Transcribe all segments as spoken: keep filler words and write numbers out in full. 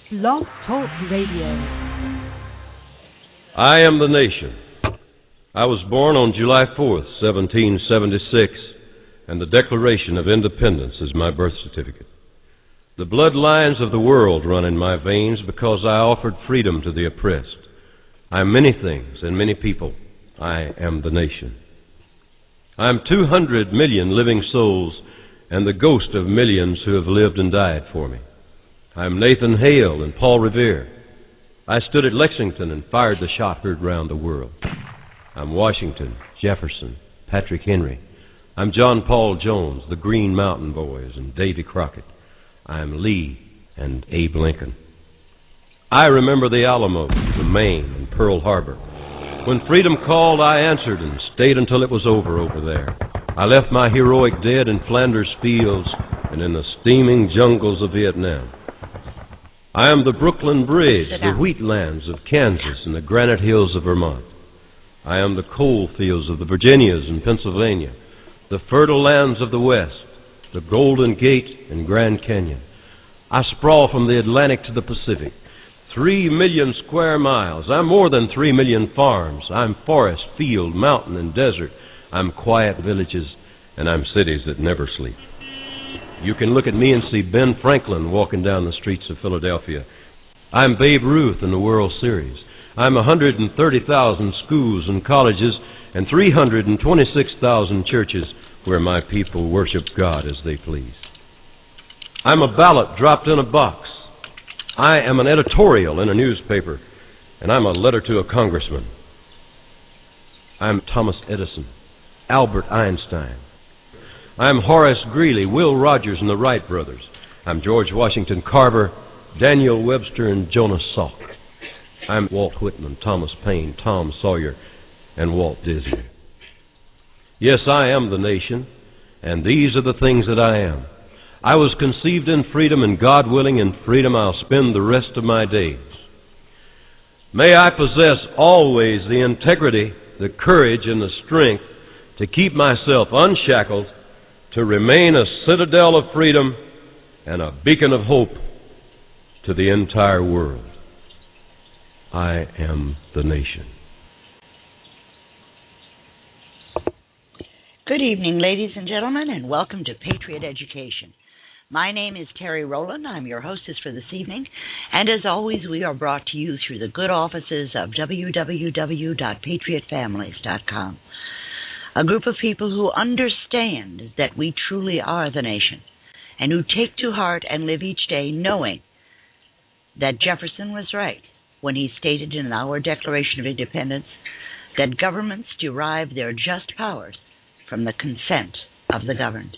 Blog Talk Radio. I am the nation. I was born on July fourth, seventeen seventy-six, and the Declaration of Independence is my birth certificate. The bloodlines of the world run in my veins because I offered freedom to the oppressed. I am many things and many people. I am the nation. I am two hundred million living souls and the ghost of millions who have lived and died for me. I am Nathan Hale and Paul Revere. I stood at Lexington and fired the shot heard round the world. I'm Washington, Jefferson, Patrick Henry. I'm John Paul Jones, the Green Mountain Boys, and Davy Crockett. I'm Lee and Abe Lincoln. I remember the Alamo, the Maine, and Pearl Harbor. When freedom called, I answered and stayed until it was over over there. I left my heroic dead in Flanders fields and in the steaming jungles of Vietnam. I am the Brooklyn Bridge, the wheatlands of Kansas, and the granite hills of Vermont. I am the coal fields of the Virginias and Pennsylvania, the fertile lands of the West, the Golden Gate and Grand Canyon. I sprawl from the Atlantic to the Pacific, three million square miles. I'm more than three million farms. I'm forest, field, mountain, and desert. I'm quiet villages, and I'm cities that never sleep. You can look at me and see Ben Franklin walking down the streets of Philadelphia. I'm Babe Ruth in the World Series. I'm one hundred thirty thousand schools and colleges and three hundred twenty-six thousand churches where my people worship God as they please. I'm a ballot dropped in a box. I am an editorial in a newspaper, and I'm a letter to a congressman. I'm Thomas Edison, Albert Einstein. I'm Horace Greeley, Will Rogers, and the Wright brothers. I'm George Washington Carver, Daniel Webster, and Jonas Salk. I'm Walt Whitman, Thomas Paine, Tom Sawyer, and Walt Disney. Yes, I am the nation, and these are the things that I am. I was conceived in freedom, and God willing, in freedom I'll spend the rest of my days. May I possess always the integrity, the courage, and the strength to keep myself unshackled, to remain a citadel of freedom and a beacon of hope to the entire world. I am the nation. Good evening, ladies and gentlemen, and welcome to Patriot Education. My name is Terry Rowland. I'm your hostess for this evening, and as always, we are brought to you through the good offices of w w w dot patriot families dot com. A group of people who understand that we truly are the nation and who take to heart and live each day knowing that Jefferson was right when he stated in our Declaration of Independence that governments derive their just powers from the consent of the governed.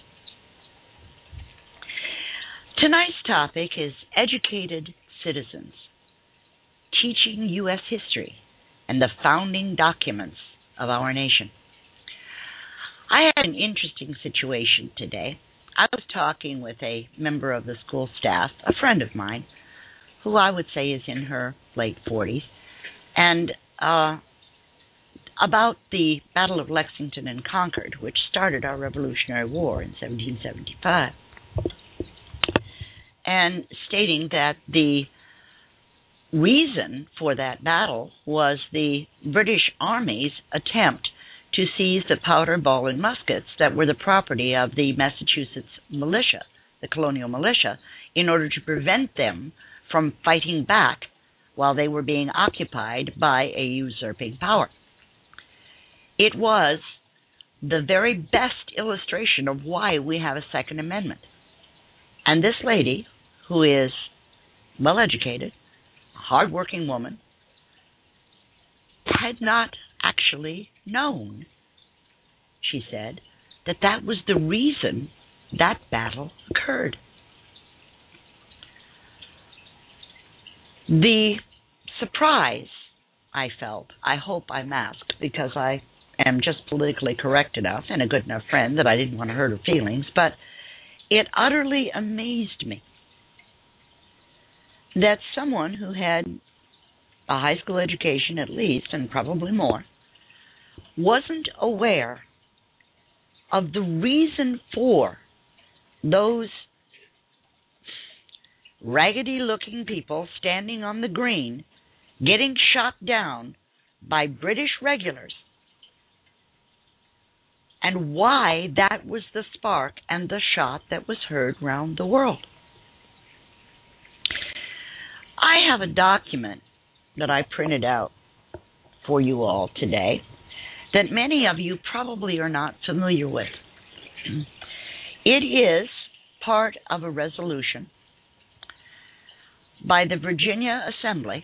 Tonight's topic is educated citizens, teaching U S history and the founding documents of our nation. I had an interesting situation today. I was talking with a member of the school staff, a friend of mine, who I would say is in her late forties, and uh, about the Battle of Lexington and Concord, which started our Revolutionary War in seventeen seventy-five, and stating that the reason for that battle was the British Army's attempt to seize the powder, ball, and muskets that were the property of the Massachusetts militia, the colonial militia, in order to prevent them from fighting back while they were being occupied by a usurping power. It was the very best illustration of why we have a Second Amendment. And this lady, who is well-educated, a hard-working woman, had not actually known, she said, that that was the reason that battle occurred. The surprise I felt, I hope I masked because I am just politically correct enough and a good enough friend that I didn't want to hurt her feelings, but it utterly amazed me that someone who had a high school education at least, and probably more, wasn't aware of the reason for those raggedy-looking people standing on the green getting shot down by British regulars, and why that was the spark and the shot that was heard round the world. I have a document that I printed out for you all today that many of you probably are not familiar with. It is part of a resolution by the Virginia Assembly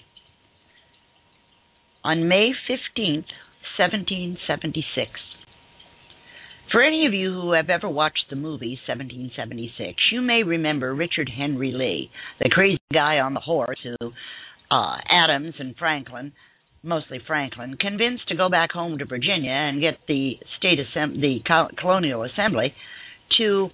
on May fifteenth, seventeen seventy-six. For any of you who have ever watched the movie seventeen seventy-six, you may remember Richard Henry Lee, the crazy guy on the horse who uh, Adams and Franklin, mostly Franklin, convinced to go back home to Virginia and get the state Assem- the Colonial Assembly to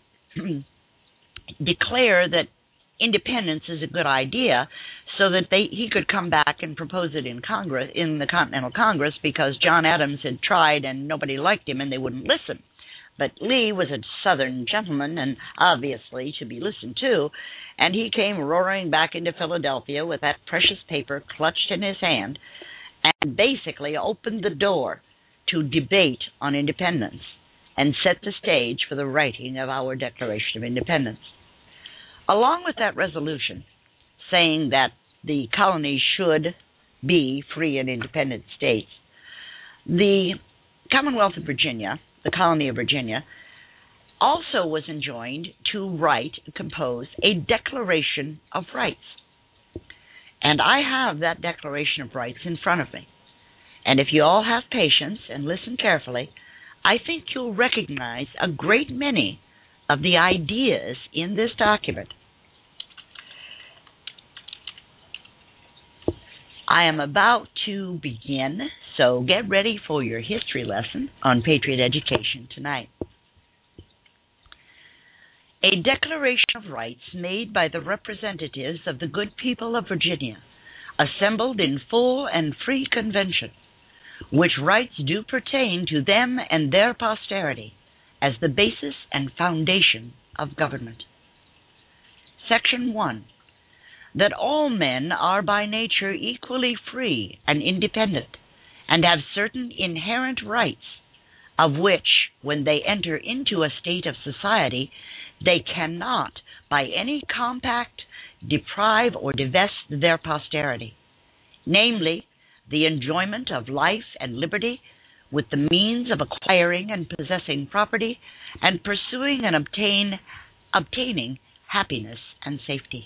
declare that independence is a good idea, so that they he could come back and propose it in Congress, in the Continental Congress, because John Adams had tried and nobody liked him and they wouldn't listen. But Lee was a Southern gentleman and obviously should be listened to, and he came roaring back into Philadelphia with that precious paper clutched in his hand and basically opened the door to debate on independence and set the stage for the writing of our Declaration of Independence. Along with that resolution saying that the colonies should be free and independent states, the Commonwealth of Virginia, the colony of Virginia, also was enjoined to write and compose a Declaration of Rights. And I have that Declaration of Rights in front of me. And if you all have patience and listen carefully, I think you'll recognize a great many of the ideas in this document. I am about to begin, so get ready for your history lesson on Patriot Education tonight. A Declaration of Rights made by the representatives of the good people of Virginia, assembled in full and free convention, which rights do pertain to them and their posterity as the basis and foundation of government. Section one. That all men are by nature equally free and independent, and have certain inherent rights, of which, when they enter into a state of society, they cannot, by any compact, deprive or divest their posterity, namely, the enjoyment of life and liberty, with the means of acquiring and possessing property, and pursuing and obtain, obtaining happiness and safety.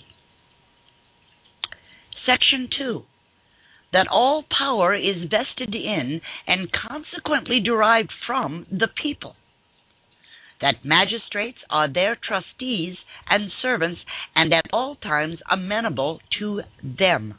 Section two. That all power is vested in and consequently derived from the people. That magistrates are their trustees and servants and at all times amenable to them.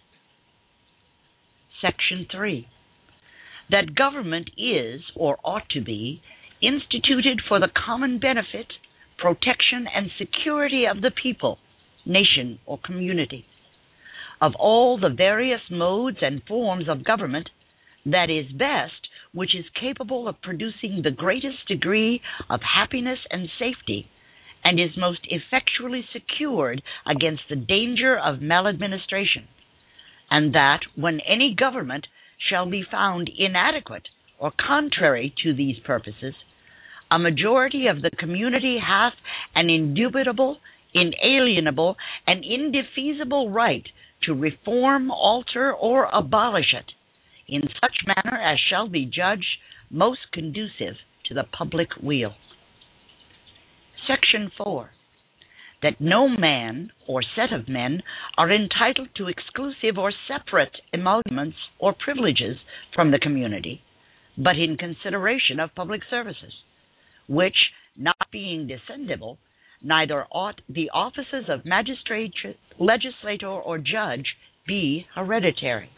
Section three. That government is, or ought to be, instituted for the common benefit, protection, and security of the people, nation, or community. Of all the various modes and forms of government, that is best which is capable of producing the greatest degree of happiness and safety, and is most effectually secured against the danger of maladministration, and that when any government shall be found inadequate or contrary to these purposes, a majority of the community hath an indubitable, inalienable, and indefeasible right to reform, alter, or abolish it, in such manner as shall be judged most conducive to the public weal. Section four. That no man or set of men are entitled to exclusive or separate emoluments or privileges from the community, but in consideration of public services, which, not being descendable, neither ought the offices of magistrate, legislator, or judge be hereditary.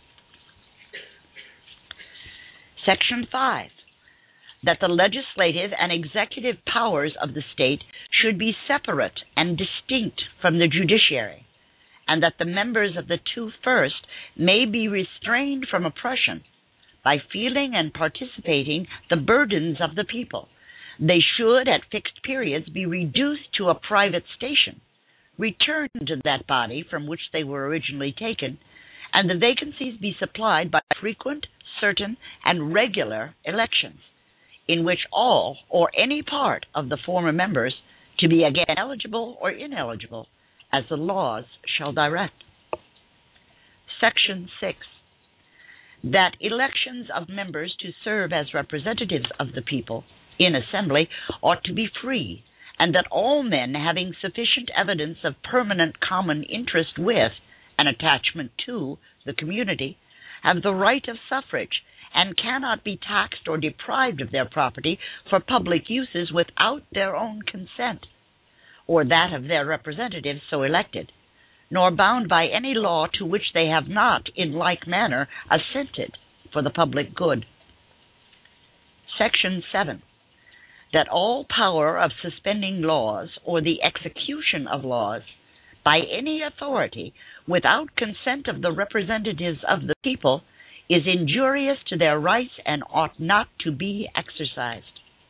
Section five. That the legislative and executive powers of the state should be separate and distinct from the judiciary, and that the members of the two first may be restrained from oppression by feeling and participating the burdens of the people. They should, at fixed periods, be reduced to a private station, return to that body from which they were originally taken, and the vacancies be supplied by frequent, certain, and regular elections, in which all or any part of the former members to be again eligible or ineligible, as the laws shall direct. Section six. That elections of members to serve as representatives of the people in assembly ought to be free, and that all men having sufficient evidence of permanent common interest with and attachment to the community have the right of suffrage and cannot be taxed or deprived of their property for public uses without their own consent, or that of their representatives so elected, nor bound by any law to which they have not in like manner assented for the public good. Section seven. That all power of suspending laws or the execution of laws by any authority without consent of the representatives of the people is injurious to their rights and ought not to be exercised.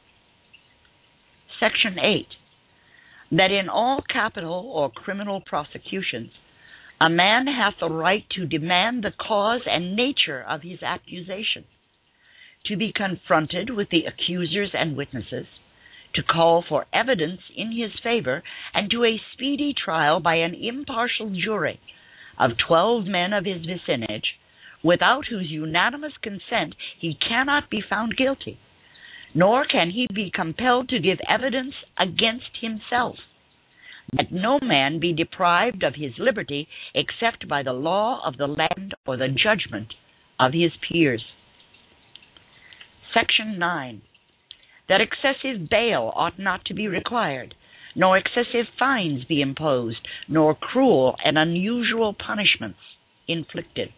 Section eight. That in all capital or criminal prosecutions, a man hath the right to demand the cause and nature of his accusation, to be confronted with the accusers and witnesses, to call for evidence in his favor, and to a speedy trial by an impartial jury of twelve men of his vicinage, without whose unanimous consent he cannot be found guilty, nor can he be compelled to give evidence against himself, that no man be deprived of his liberty except by the law of the land or the judgment of his peers. Section nine. That excessive bail ought not to be required, nor excessive fines be imposed, nor cruel and unusual punishments inflicted.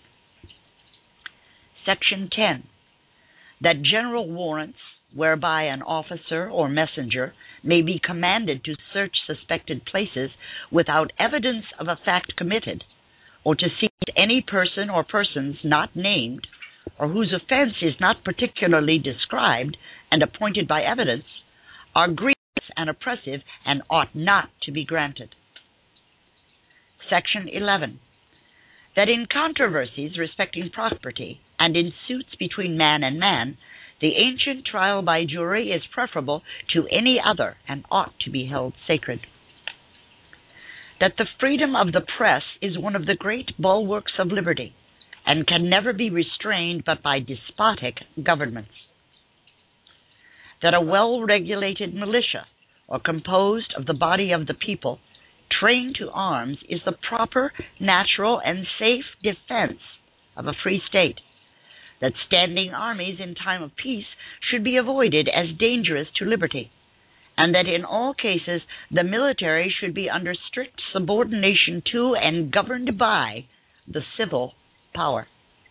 Section ten. That general warrants, whereby an officer or messenger may be commanded to search suspected places without evidence of a fact committed, or to seize any person or persons not named, or whose offense is not particularly described and appointed by evidence, are grievous and oppressive and ought not to be granted. Section eleven. That in controversies respecting property and in suits between man and man, the ancient trial by jury is preferable to any other and ought to be held sacred. That the freedom of the press is one of the great bulwarks of liberty, and can never be restrained but by despotic governments. That a well-regulated militia, or composed of the body of the people, trained to arms, is the proper, natural, and safe defense of a free state. That standing armies in time of peace should be avoided as dangerous to liberty, and that in all cases the military should be under strict subordination to and governed by the civil power.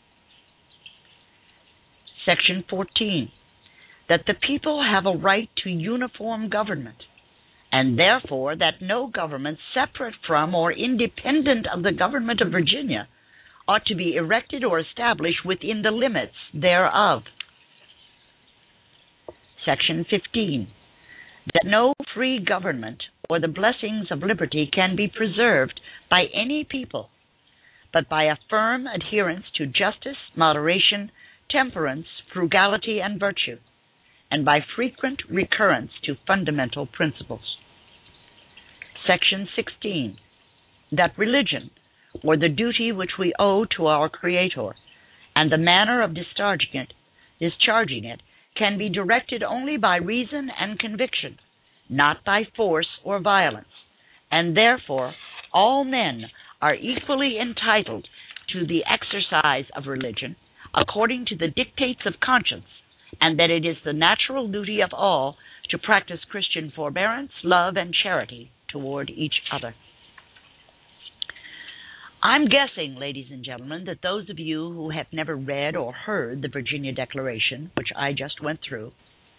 Section fourteen. That the people have a right to uniform government, and therefore that no government separate from or independent of the government of Virginia ought to be erected or established within the limits thereof. Section fifteen. That no free government or the blessings of liberty can be preserved by any people, but by a firm adherence to justice, moderation, temperance, frugality, and virtue, and by frequent recurrence to fundamental principles. Section sixteen. That religion, or the duty which we owe to our Creator, and the manner of discharging it, discharging it, can be directed only by reason and conviction, not by force or violence, and therefore all men are equally entitled to the exercise of religion according to the dictates of conscience, and that it is the natural duty of all to practice Christian forbearance, love, and charity toward each other. I'm guessing, ladies and gentlemen, that those of you who have never read or heard the Virginia Declaration, which I just went through,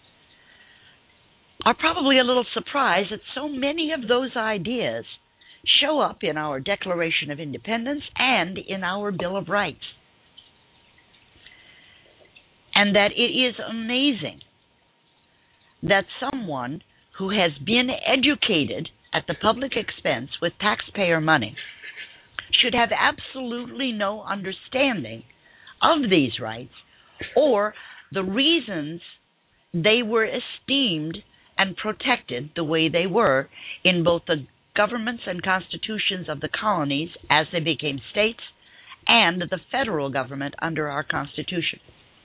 are probably a little surprised that so many of those ideas show up in our Declaration of Independence and in our Bill of Rights. And that it is amazing that someone who has been educated at the public expense with taxpayer money should have absolutely no understanding of these rights or the reasons they were esteemed and protected the way they were in both the governments and constitutions of the colonies as they became states and the federal government under our Constitution.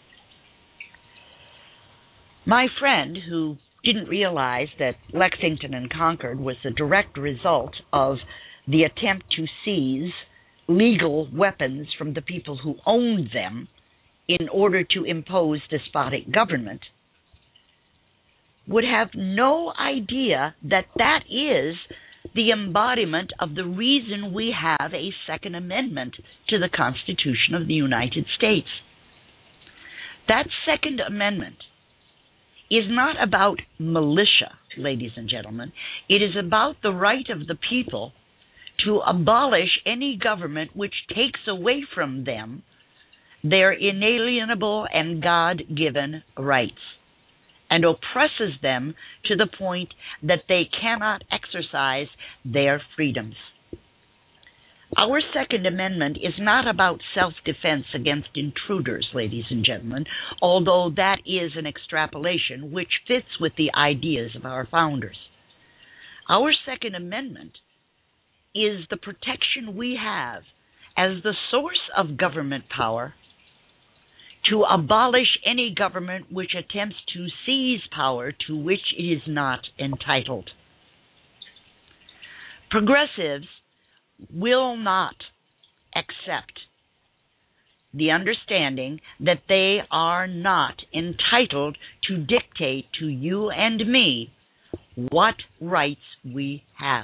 My friend, who didn't realize that Lexington and Concord was the direct result of the attempt to seize legal weapons from the people who owned them in order to impose despotic government, would have no idea that that is the embodiment of the reason we have a Second Amendment to the Constitution of the United States. That Second Amendment is not about militia, ladies and gentlemen. It is about the right of the people to abolish any government which takes away from them their inalienable and God-given rights and oppresses them to the point that they cannot exercise their freedoms. Our Second Amendment is not about self-defense against intruders, ladies and gentlemen, although that is an extrapolation which fits with the ideas of our founders. Our Second Amendment is the protection we have as the source of government power to abolish any government which attempts to seize power to which it is not entitled. Progressives will not accept the understanding that they are not entitled to dictate to you and me what rights we have.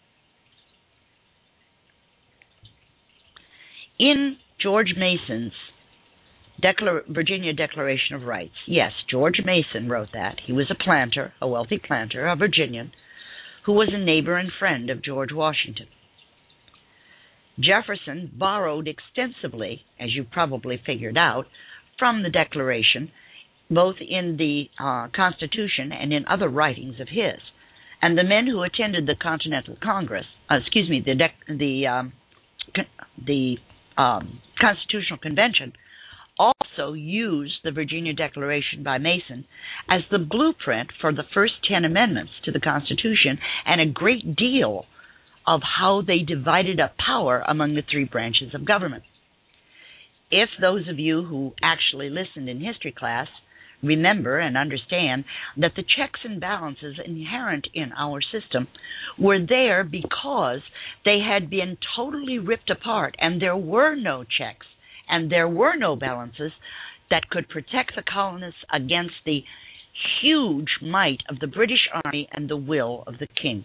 In George Mason's Declar- Virginia Declaration of Rights, yes, George Mason wrote that. He was a planter, a wealthy planter, a Virginian, who was a neighbor and friend of George Washington. Jefferson borrowed extensively, as you probably figured out, from the Declaration, both in the uh, Constitution and in other writings of his. And the men who attended the Continental Congress, uh, excuse me, the dec- the um, con- the um, Constitutional Convention, also used the Virginia Declaration by Mason as the blueprint for the first ten amendments to the Constitution and a great deal of how they divided up power among the three branches of government. If those of you who actually listened in history class remember and understand that the checks and balances inherent in our system were there because they had been totally ripped apart and there were no checks and there were no balances that could protect the colonists against the huge might of the British Army and the will of the king.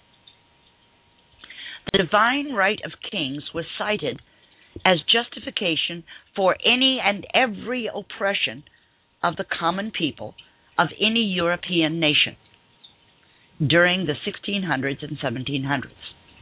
The divine right of kings was cited as justification for any and every oppression of the common people of any European nation during the sixteen hundreds and seventeen hundreds.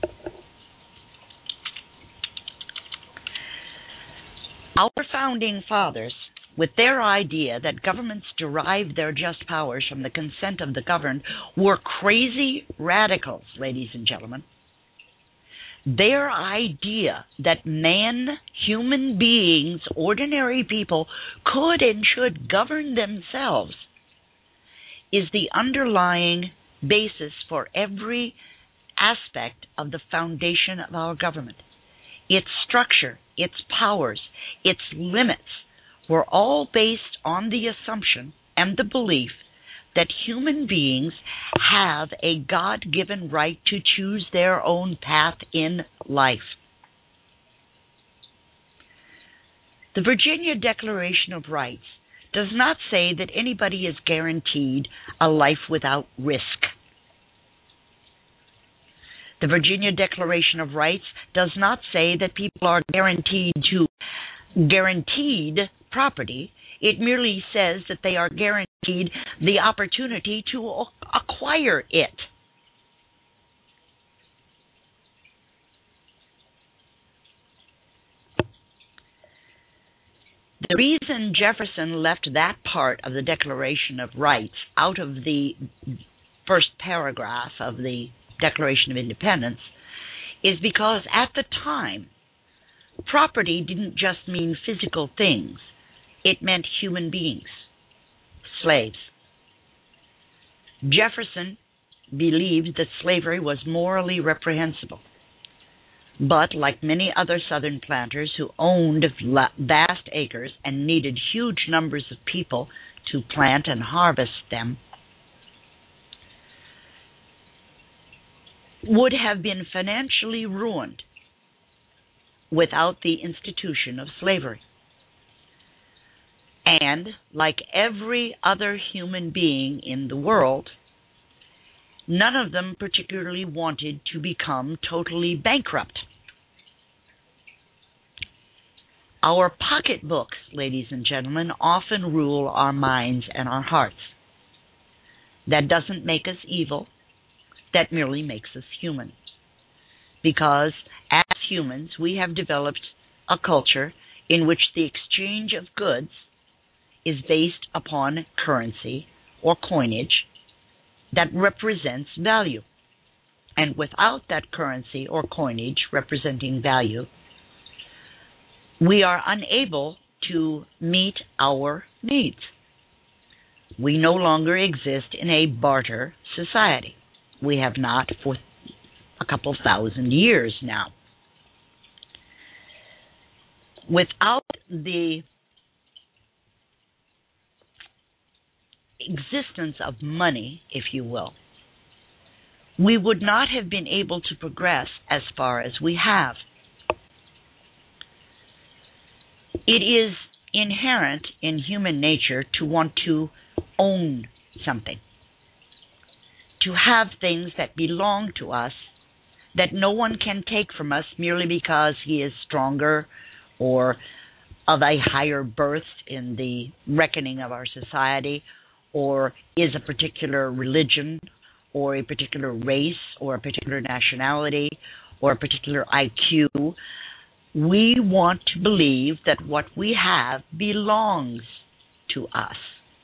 Our founding fathers, with their idea that governments derive their just powers from the consent of the governed, were crazy radicals, ladies and gentlemen. Their idea that man, human beings, ordinary people, could and should govern themselves is the underlying basis for every aspect of the foundation of our government. Its structure, its powers, its limits were all based on the assumption and the belief that human beings have a God-given right to choose their own path in life. The Virginia Declaration of Rights does not say that anybody is guaranteed a life without risk. The Virginia Declaration of Rights does not say that people are guaranteed to guaranteed property. It merely says that they are guaranteed the opportunity to acquire it. The reason Jefferson left that part of the Declaration of Rights out of the first paragraph of the Declaration of Independence is because at the time, property didn't just mean physical things. It meant human beings, slaves. Jefferson believed that slavery was morally reprehensible. But like many other Southern planters who owned vast acres and needed huge numbers of people to plant and harvest them, would have been financially ruined without the institution of slavery. And like every other human being in the world, none of them particularly wanted to become totally bankrupt. Our pocketbooks, ladies and gentlemen, often rule our minds and our hearts. That doesn't make us evil. That merely makes us human. Because as humans, we have developed a culture in which the exchange of goods is based upon currency or coinage that represents value. And without that currency or coinage representing value, we are unable to meet our needs. We no longer exist in a barter society. We have not for a couple thousand years now. Without the existence of money, if you will, we would not have been able to progress as far as we have. It is inherent in human nature to want to own something, to have things that belong to us that no one can take from us merely because he is stronger or of a higher birth in the reckoning of our society, or is a particular religion or a particular race or a particular nationality or a particular I Q. We want to believe that what we have belongs to us.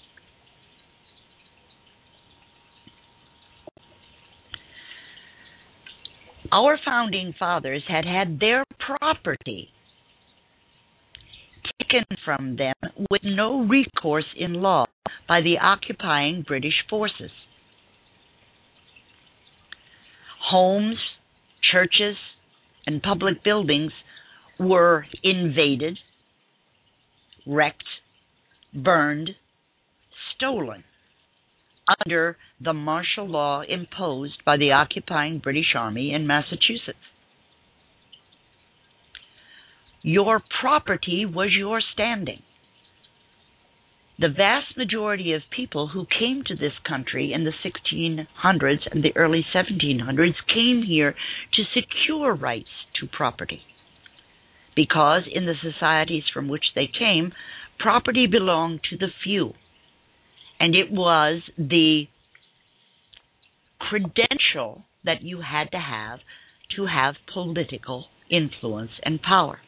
Our founding fathers had had their property taken from them with no recourse in law by the occupying British forces. Homes, churches, and public buildings were invaded, wrecked, burned, stolen under the martial law imposed by the occupying British Army in Massachusetts. Your property was your standing. The vast majority of people who came to this country in the sixteen hundreds and the early seventeen hundreds came here to secure rights to property, because in the societies from which they came, property belonged to the few, and it was the credential that you had to have to have political influence and power.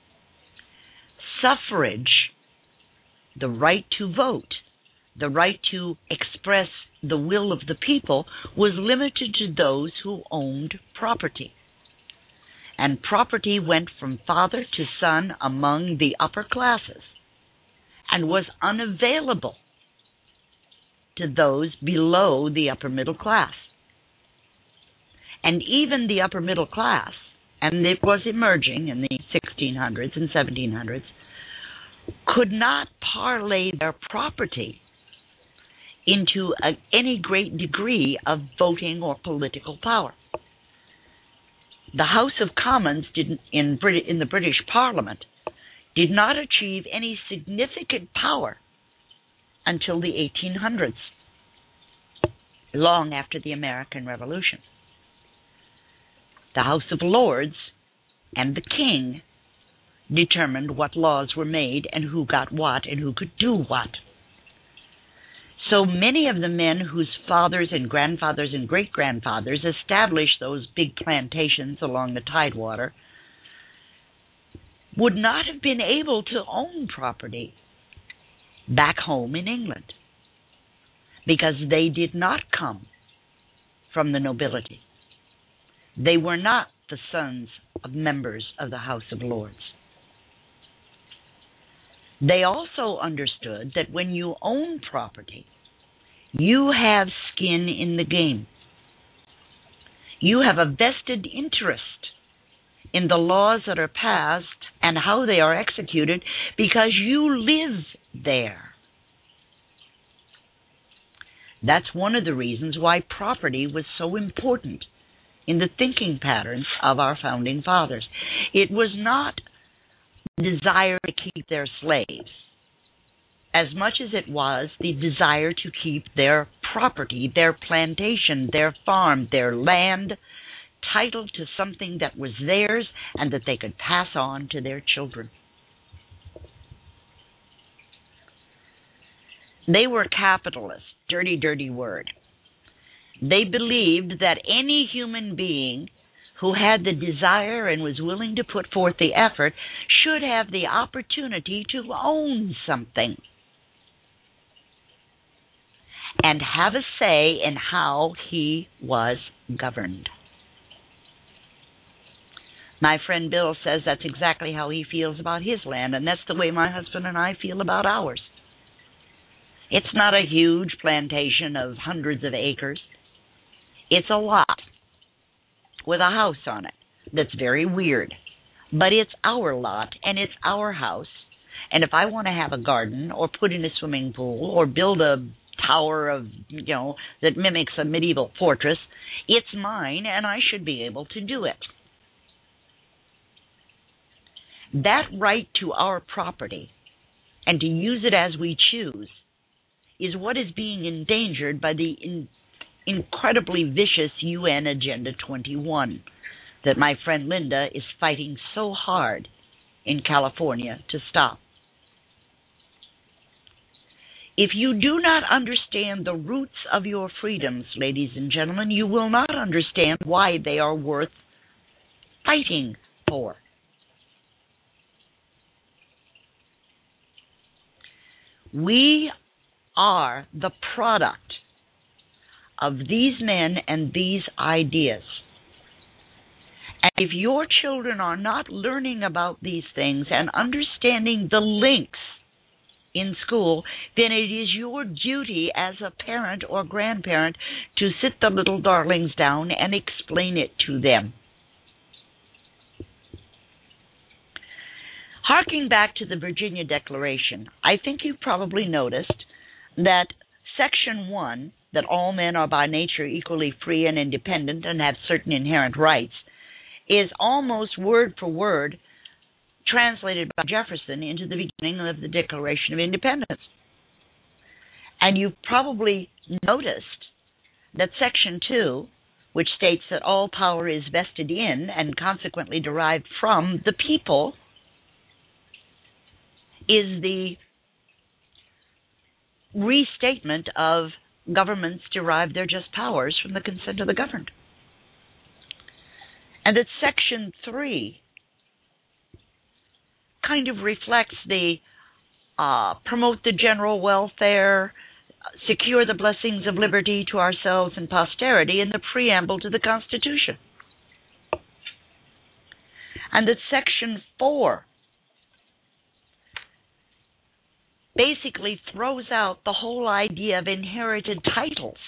Suffrage, the right to vote, the right to express the will of the people, was limited to those who owned property. And property went from father to son among the upper classes and was unavailable to those below the upper middle class. And even the upper middle class, and it was emerging in the sixteen hundreds and seventeen hundreds, could not parlay their property into a, any great degree of voting or political power. The House of Commons didn't, in, Brit- in the British Parliament did not achieve any significant power until the eighteen hundreds, long after the American Revolution. The House of Lords and the King determined what laws were made and who got what and who could do what. So many of the men whose fathers and grandfathers and great-grandfathers established those big plantations along the Tidewater would not have been able to own property back home in England, because they did not come from the nobility. They were not the sons of members of the House of Lords. They also understood that when you own property, you have skin in the game. You have a vested interest in the laws that are passed and how they are executed because you live there. That's one of the reasons why property was so important in the thinking patterns of our founding fathers. It was not the desire to keep their slaves as much as it was the desire to keep their property, their plantation, their farm, their land, titled to something that was theirs and that they could pass on to their children. They were capitalists, dirty, dirty word. They believed that any human being who had the desire and was willing to put forth the effort should have the opportunity to own something and have a say in how he was governed. My friend Bill says that's exactly how he feels about his land, and that's the way my husband and I feel about ours. It's not a huge plantation of hundreds of acres. It's a lot with a house on it that's very weird. But it's our lot, and it's our house. And if I want to have a garden or put in a swimming pool or build a tower of, you know, that mimics a medieval fortress, it's mine, and I should be able to do it. That right to our property and to use it as we choose is what is being endangered by the in, incredibly vicious U N Agenda twenty-one that my friend Linda is fighting so hard in California to stop. If you do not understand the roots of your freedoms, ladies and gentlemen, you will not understand why they are worth fighting for. We are the product of these men and these ideas. And if your children are not learning about these things and understanding the links in school, then it is your duty as a parent or grandparent to sit the little darlings down and explain it to them. Harking back to the Virginia Declaration, I think you've probably noticed that Section one, that all men are by nature equally free and independent and have certain inherent rights, is almost word for word translated by Jefferson into the beginning of the Declaration of Independence. And you've probably noticed that Section two, which states that all power is vested in and consequently derived from the people, is the restatement of governments derive their just powers from the consent of the governed. And that Section three kind of reflects the uh, promote the general welfare, secure the blessings of liberty to ourselves and posterity in the preamble to the Constitution. And that Section four basically throws out the whole idea of inherited titles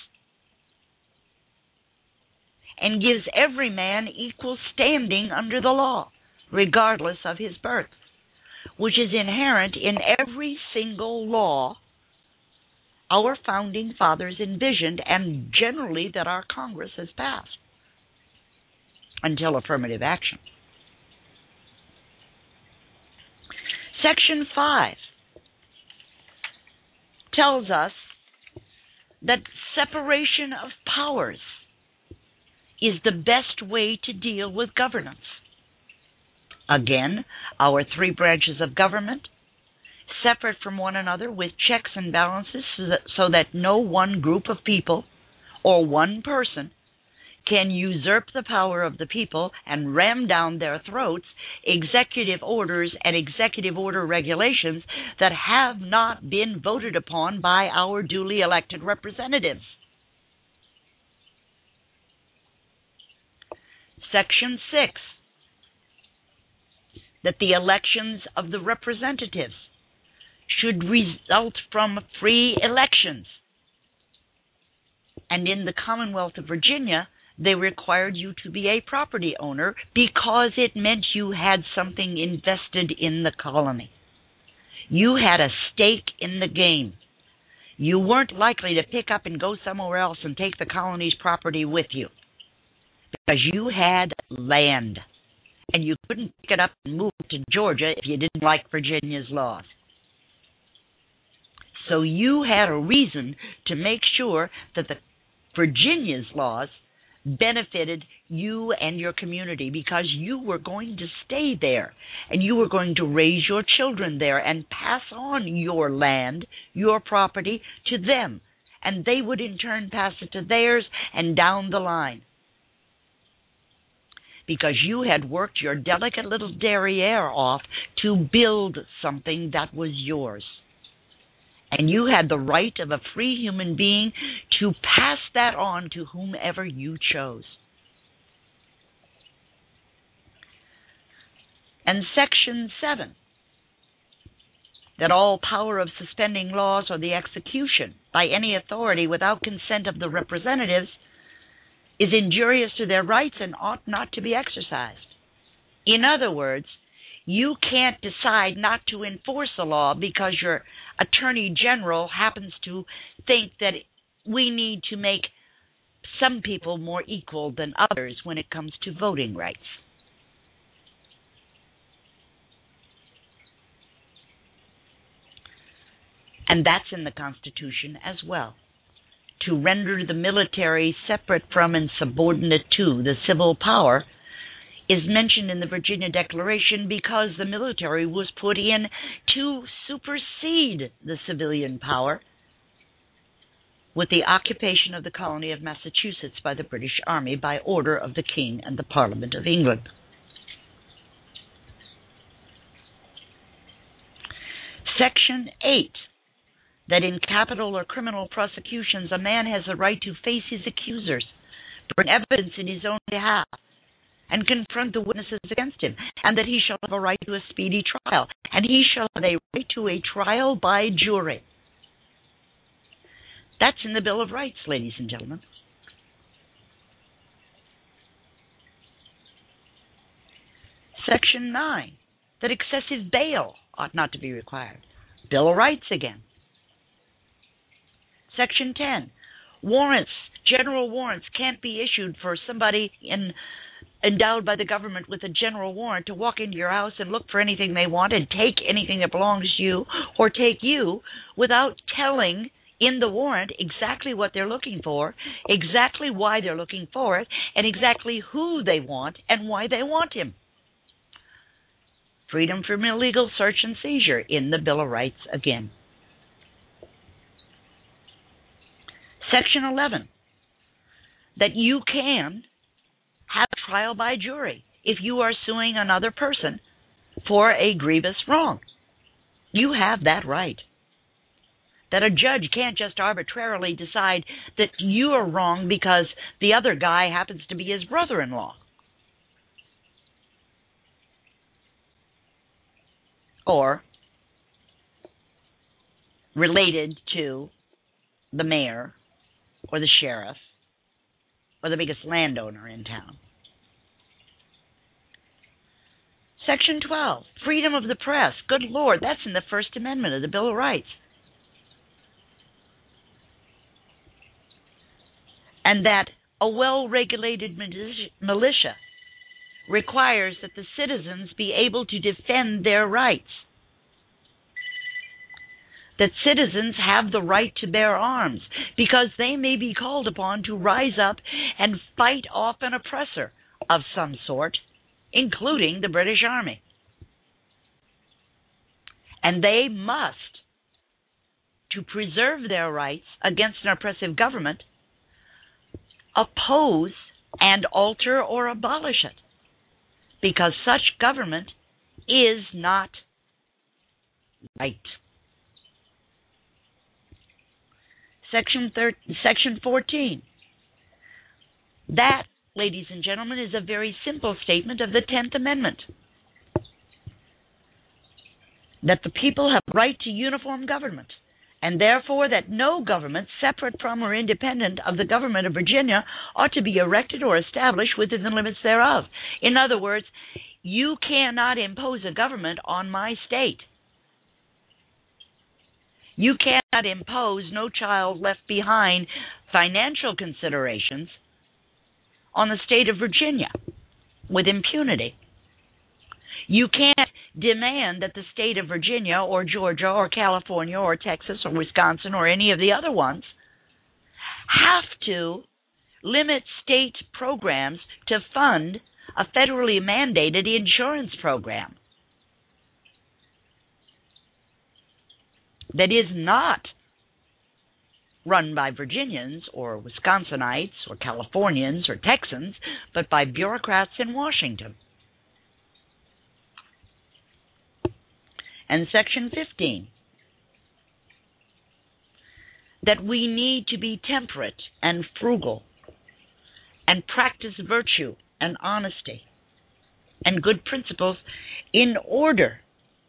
and gives every man equal standing under the law, regardless of his birth, which is inherent in every single law our founding fathers envisioned and generally that our Congress has passed until affirmative action. Section five tells us that separation of powers is the best way to deal with governance. Again, our three branches of government, separate from one another with checks and balances so that, so that no one group of people or one person can usurp the power of the people and ram down their throats executive orders and executive order regulations that have not been voted upon by our duly elected representatives. Section six, that the elections of the representatives should result from free elections. And in the Commonwealth of Virginia, they required you to be a property owner because it meant you had something invested in the colony. You had a stake in the game. You weren't likely to pick up and go somewhere else and take the colony's property with you because you had land, and you couldn't pick it up and move to Georgia if you didn't like Virginia's laws. So you had a reason to make sure that the Virginia's laws benefited you and your community because you were going to stay there and you were going to raise your children there and pass on your land, your property to them, and they would in turn pass it to theirs and down the line. Because you had worked your delicate little derriere off to build something that was yours. And you had the right of a free human being to pass that on to whomever you chose. And Section seven, that all power of suspending laws or the execution by any authority without consent of the representatives is injurious to their rights and ought not to be exercised. In other words, you can't decide not to enforce a law because your attorney general happens to think that we need to make some people more equal than others when it comes to voting rights. And that's in the Constitution as well, to render the military separate from and subordinate to the civil power is mentioned in the Virginia Declaration because the military was put in to supersede the civilian power with the occupation of the colony of Massachusetts by the British Army by order of the King and the Parliament of England. Section eight, that in capital or criminal prosecutions a man has a right to face his accusers, bring evidence in his own behalf, and confront the witnesses against him, and that he shall have a right to a speedy trial, and he shall have a right to a trial by jury. That's in the Bill of Rights, ladies and gentlemen. Section nine, that excessive bail ought not to be required. Bill of Rights again. Section ten, warrants, general warrants can't be issued for somebody in endowed by the government with a general warrant to walk into your house and look for anything they want and take anything that belongs to you or take you without telling in the warrant exactly what they're looking for, exactly why they're looking for it, and exactly who they want and why they want him. Freedom from illegal search and seizure in the Bill of Rights again. Section eleven, that you can have trial by jury if you are suing another person for a grievous wrong. You have that right. That a judge can't just arbitrarily decide that you are wrong because the other guy happens to be his brother-in-law. Or related to the mayor or the sheriff or the biggest landowner in town. Section twelve, freedom of the press. Good Lord, that's in the First Amendment of the Bill of Rights. And that a well-regulated militia requires that the citizens be able to defend their rights. That citizens have the right to bear arms because they may be called upon to rise up and fight off an oppressor of some sort, including the British Army. And they must, to preserve their rights against an oppressive government, oppose and alter or abolish it, because such government is not right. Section thirteen, Section fourteen, that ladies and gentlemen, is a very simple statement of the tenth Amendment. That the people have right to uniform government, and therefore that no government separate from or independent of the government of Virginia ought to be erected or established within the limits thereof. In other words, you cannot impose a government on my state. You cannot impose No Child Left Behind financial considerations on the state of Virginia with impunity. You can't demand that the state of Virginia or Georgia or California or Texas or Wisconsin or any of the other ones have to limit state programs to fund a federally mandated insurance program that is not run by Virginians or Wisconsinites or Californians or Texans, but by bureaucrats in Washington. And Section fifteen, that we need to be temperate and frugal and practice virtue and honesty and good principles in order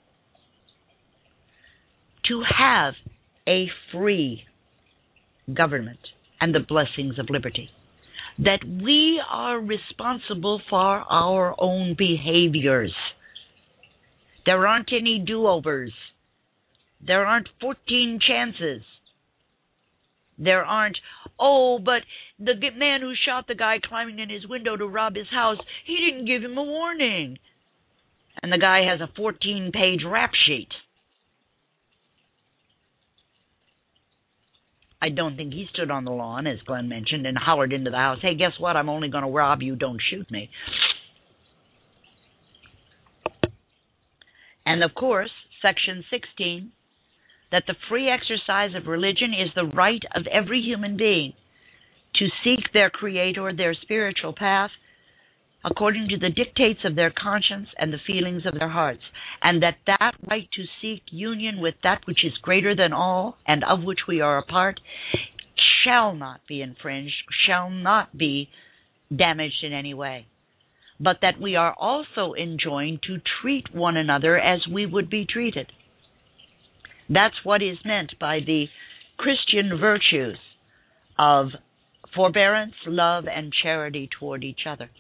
to have a free government and the blessings of liberty. That we are responsible for our own behaviors. There aren't any do-overs. There aren't fourteen chances. There aren't, oh, but the man who shot the guy climbing in his window to rob his house, he didn't give him a warning. And the guy has a fourteen-page rap sheet. I don't think he stood on the lawn, as Glenn mentioned, and hollered into the house, hey, guess what? I'm only going to rob you. Don't shoot me. And, of course, Section sixteen, that the free exercise of religion is the right of every human being to seek their Creator, their spiritual path, according to the dictates of their conscience and the feelings of their hearts, and that that right to seek union with that which is greater than all and of which we are a part shall not be infringed, shall not be damaged in any way, but that we are also enjoined to treat one another as we would be treated. That's what is meant by the Christian virtues of forbearance, love, and charity toward each other.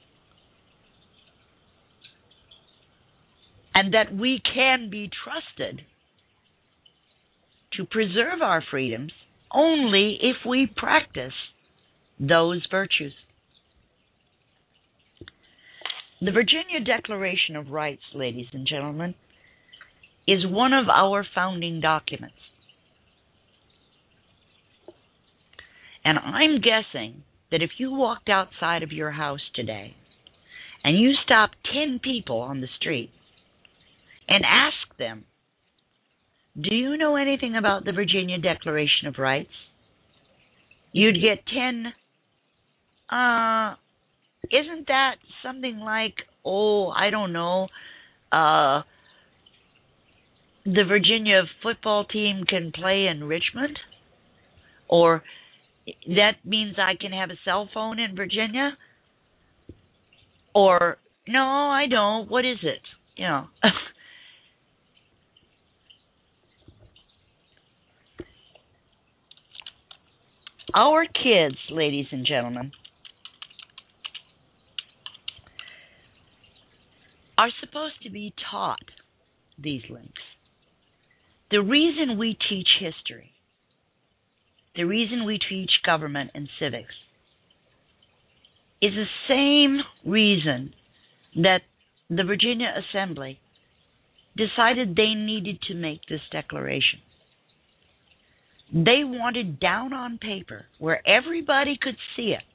And that we can be trusted to preserve our freedoms only if we practice those virtues. The Virginia Declaration of Rights, ladies and gentlemen, is one of our founding documents. And I'm guessing that if you walked outside of your house today and you stopped ten people on the street and asked them, do you know anything about the Virginia Declaration of Rights? You'd get ten, uh, isn't that something like, oh, I don't know, uh, the Virginia football team can play in Richmond? Or that means I can have a cell phone in Virginia? Or, no, I don't. What is it? You know. Our kids, ladies and gentlemen, are supposed to be taught these links. The reason we teach history, the reason we teach government and civics, is the same reason that the Virginia Assembly decided they needed to make this declaration. They wanted down on paper, where everybody could see it,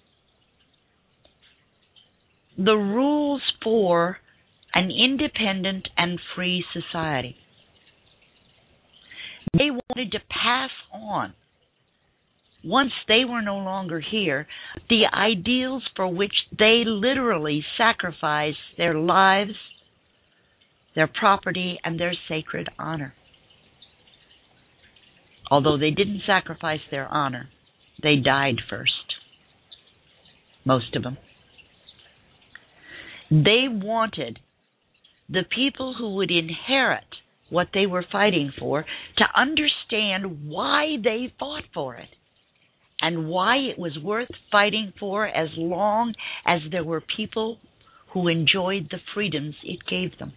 the rules for an independent and free society. They wanted to pass on, once they were no longer here, the ideals for which they literally sacrificed their lives, their property, and their sacred honor. Although they didn't sacrifice their honor, they died first. Most of them. They wanted the people who would inherit what they were fighting for to understand why they fought for it and why it was worth fighting for as long as there were people who enjoyed the freedoms it gave them.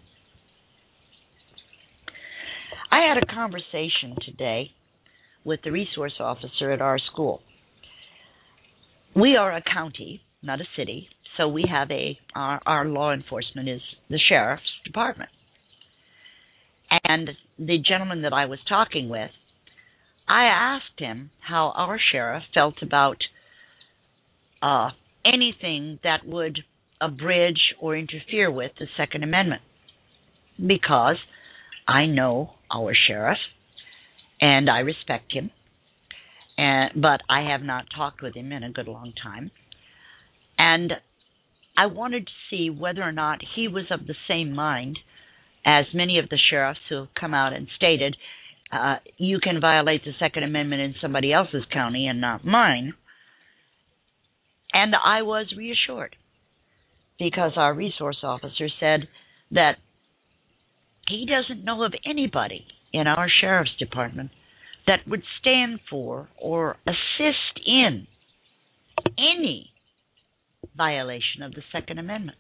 I had a conversation today with the resource officer at our school. We are a county, not a city, so we have a, our, our law enforcement is the sheriff's department. And the gentleman that I was talking with, I asked him how our sheriff felt about uh, anything that would abridge or interfere with the Second Amendment, because I know our sheriff and I respect him, and, but I have not talked with him in a good long time. And I wanted to see whether or not he was of the same mind as many of the sheriffs who have come out and stated, uh, you can violate the Second Amendment in somebody else's county and not mine. And I was reassured, because our resource officer said that he doesn't know of anybody in our sheriff's department that would stand for or assist in any violation of the Second Amendment.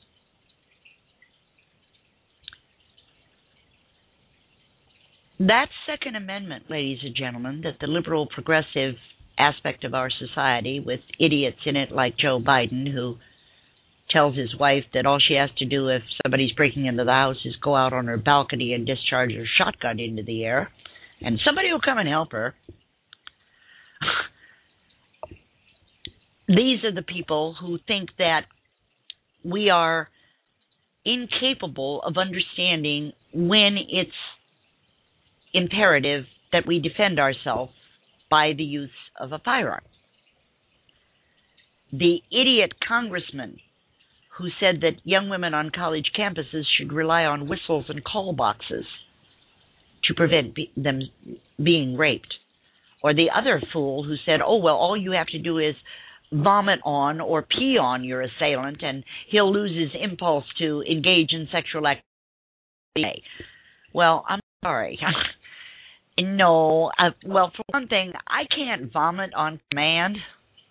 That Second Amendment, ladies and gentlemen, that the liberal progressive aspect of our society, with idiots in it like Joe Biden, who tells his wife that all she has to do if somebody's breaking into the house is go out on her balcony and discharge her shotgun into the air, and somebody will come and help her. These are the people who think that we are incapable of understanding when it's imperative that we defend ourselves by the use of a firearm. The idiot congressman who said that young women on college campuses should rely on whistles and call boxes to prevent be- them being raped. Or the other fool who said, oh, well, all you have to do is vomit on or pee on your assailant and he'll lose his impulse to engage in sexual activity. Well, I'm sorry. No, uh, well, for one thing, I can't vomit on command.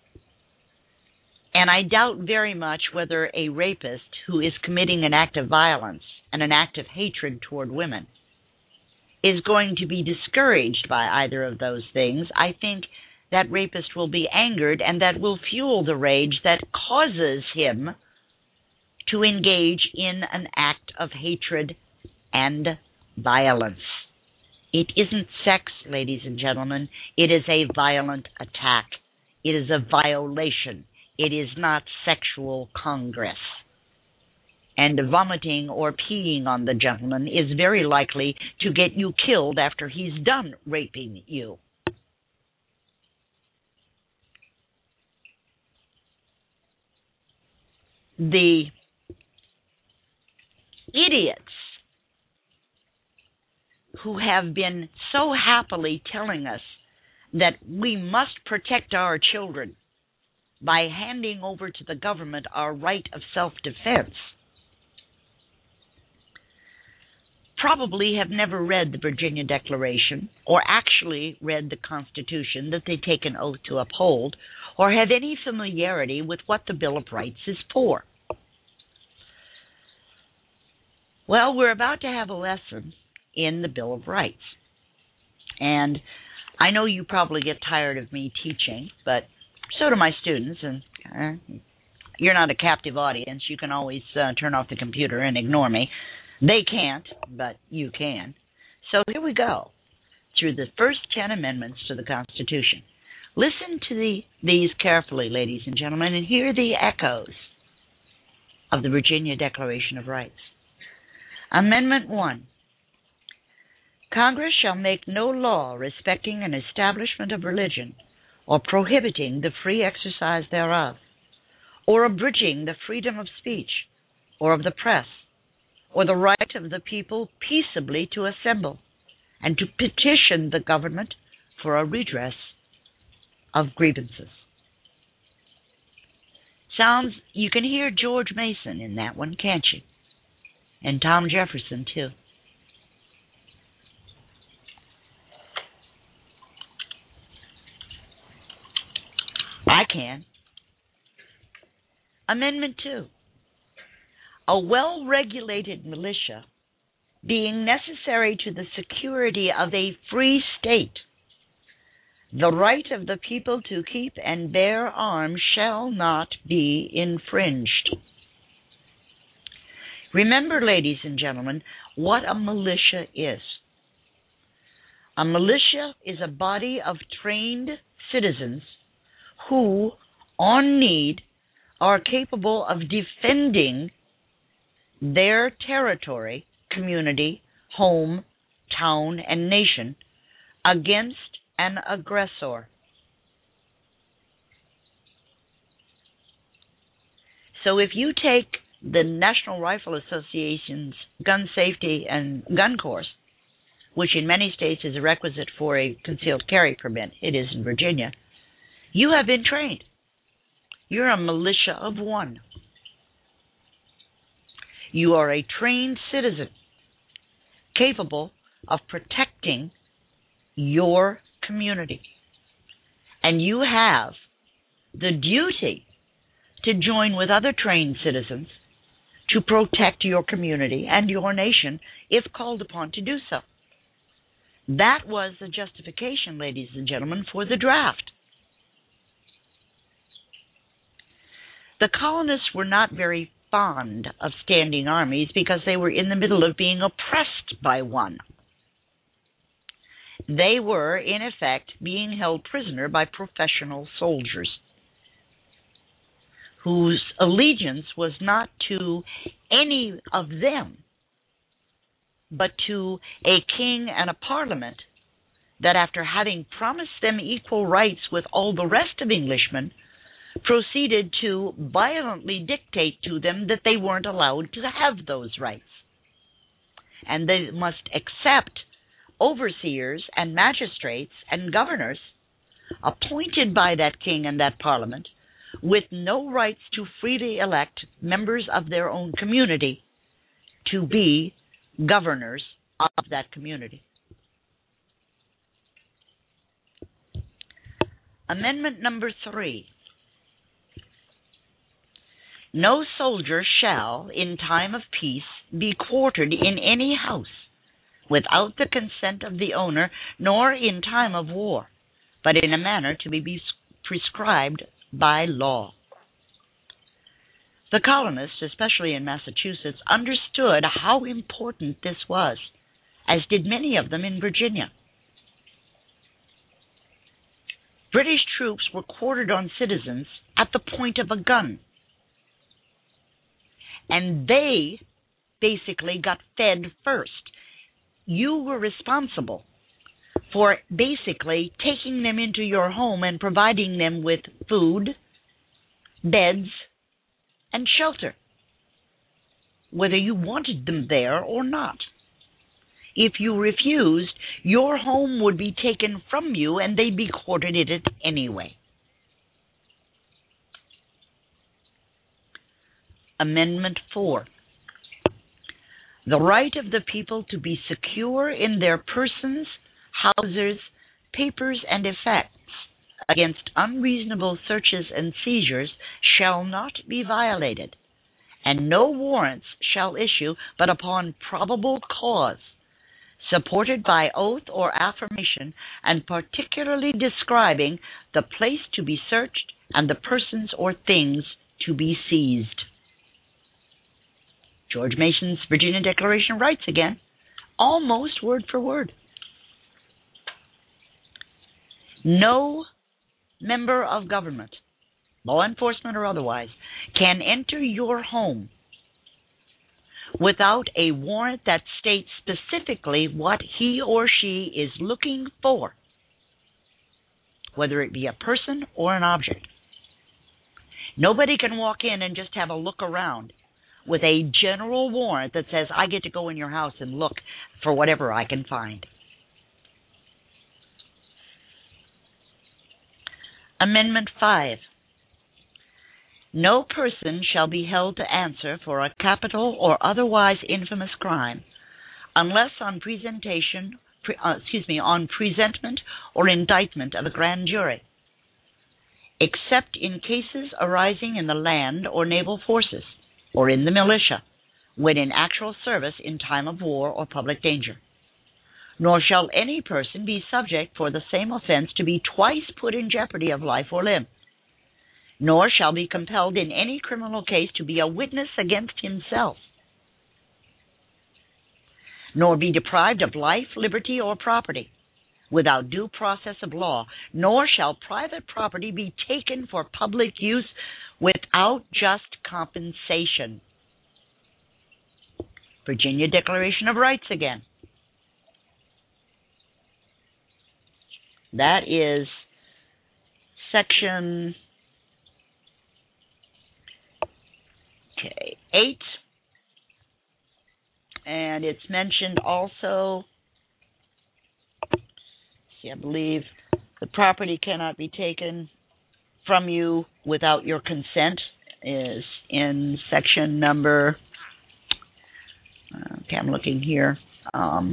And I doubt very much whether a rapist who is committing an act of violence and an act of hatred toward women is going to be discouraged by either of those things. I think that rapist will be angered, and that will fuel the rage that causes him to engage in an act of hatred and violence. It isn't sex, ladies and gentlemen. It is a violent attack. It is a violation. It is not sexual congress. And vomiting or peeing on the gentleman is very likely to get you killed after he's done raping you. The idiots who have been so happily telling us that we must protect our children by handing over to the government our right of self-defense probably have never read the Virginia Declaration or actually read the Constitution that they take an oath to uphold, or have any familiarity with what the Bill of Rights is for. Well, we're about to have a lesson in the Bill of Rights. And I know you probably get tired of me teaching, but so do my students, and uh, you're not a captive audience. You can always uh, turn off the computer and ignore me. They can't, but you can. So here we go, through the first ten amendments to the Constitution. Listen to the, these carefully, ladies and gentlemen, and hear the echoes of the Virginia Declaration of Rights. Amendment one. Congress shall make no law respecting an establishment of religion, or prohibiting the free exercise thereof, or abridging the freedom of speech, or of the press, or the right of the people peaceably to assemble, and to petition the government for a redress of grievances. Sounds, you can hear George Mason in that one, can't you? And Tom Jefferson, too. I can. Amendment two. A well-regulated militia, being necessary to the security of a free state, the right of the people to keep and bear arms shall not be infringed. Remember, ladies and gentlemen, what a militia is. A militia is a body of trained citizens who, on need, are capable of defending their territory, community, home, town, and nation against an aggressor. So if you take the National Rifle Association's gun safety and gun course, which in many states is a requisite for a concealed carry permit, it is in Virginia, you have been trained. You're a militia of one. You are a trained citizen capable of protecting your community. And you have the duty to join with other trained citizens to protect your community and your nation if called upon to do so. That was the justification, ladies and gentlemen, for the draft. The colonists were not very fond of standing armies because they were in the middle of being oppressed by one. They were, in effect, being held prisoner by professional soldiers whose allegiance was not to any of them, but to a king and a parliament that, after having promised them equal rights with all the rest of Englishmen, proceeded to violently dictate to them that they weren't allowed to have those rights. And they must accept overseers and magistrates and governors appointed by that king and that parliament with no rights to freely elect members of their own community to be governors of that community. Amendment number three. No soldier shall, in time of peace, be quartered in any house without the consent of the owner, nor in time of war, but in a manner to be prescribed by law. The colonists, especially in Massachusetts, understood how important this was, as did many of them in Virginia. British troops were quartered on citizens at the point of a gun, and they basically got fed first. You were responsible for basically taking them into your home and providing them with food, beds, and shelter, whether you wanted them there or not. If you refused, your home would be taken from you and they'd be quartered in it anyway. Amendment four. The right of the people to be secure in their persons, houses, papers, and effects against unreasonable searches and seizures shall not be violated, and no warrants shall issue but upon probable cause, supported by oath or affirmation, and particularly describing the place to be searched and the persons or things to be seized. George Mason's Virginia Declaration of Rights again, almost word for word. No member of government, law enforcement or otherwise, can enter your home without a warrant that states specifically what he or she is looking for, whether it be a person or an object. Nobody can walk in and just have a look around with a general warrant that says, I get to go in your house and look for whatever I can find. Amendment five. No person shall be held to answer for a capital or otherwise infamous crime unless on presentation, pre, uh, excuse me, on presentment or indictment of a grand jury, except in cases arising in the land or naval forces or in the militia, when in actual service in time of war or public danger. Nor shall any person be subject for the same offense to be twice put in jeopardy of life or limb, nor shall be compelled in any criminal case to be a witness against himself, nor be deprived of life, liberty, or property without due process of law, nor shall private property be taken for public use without just compensation. Virginia Declaration of Rights again. That is section okay, eight, and it's mentioned also, see, I believe the property cannot be taken from you without your consent is in section number, okay, I'm looking here, um,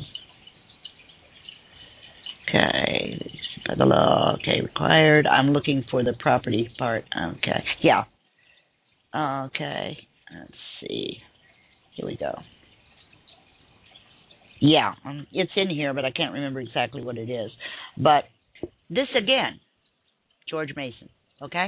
okay, by the law, okay, required, I'm looking for the property part, okay, yeah, okay, let's see, here we go. Yeah, um, it's in here, but I can't remember exactly what it is. But this again, George Mason, okay?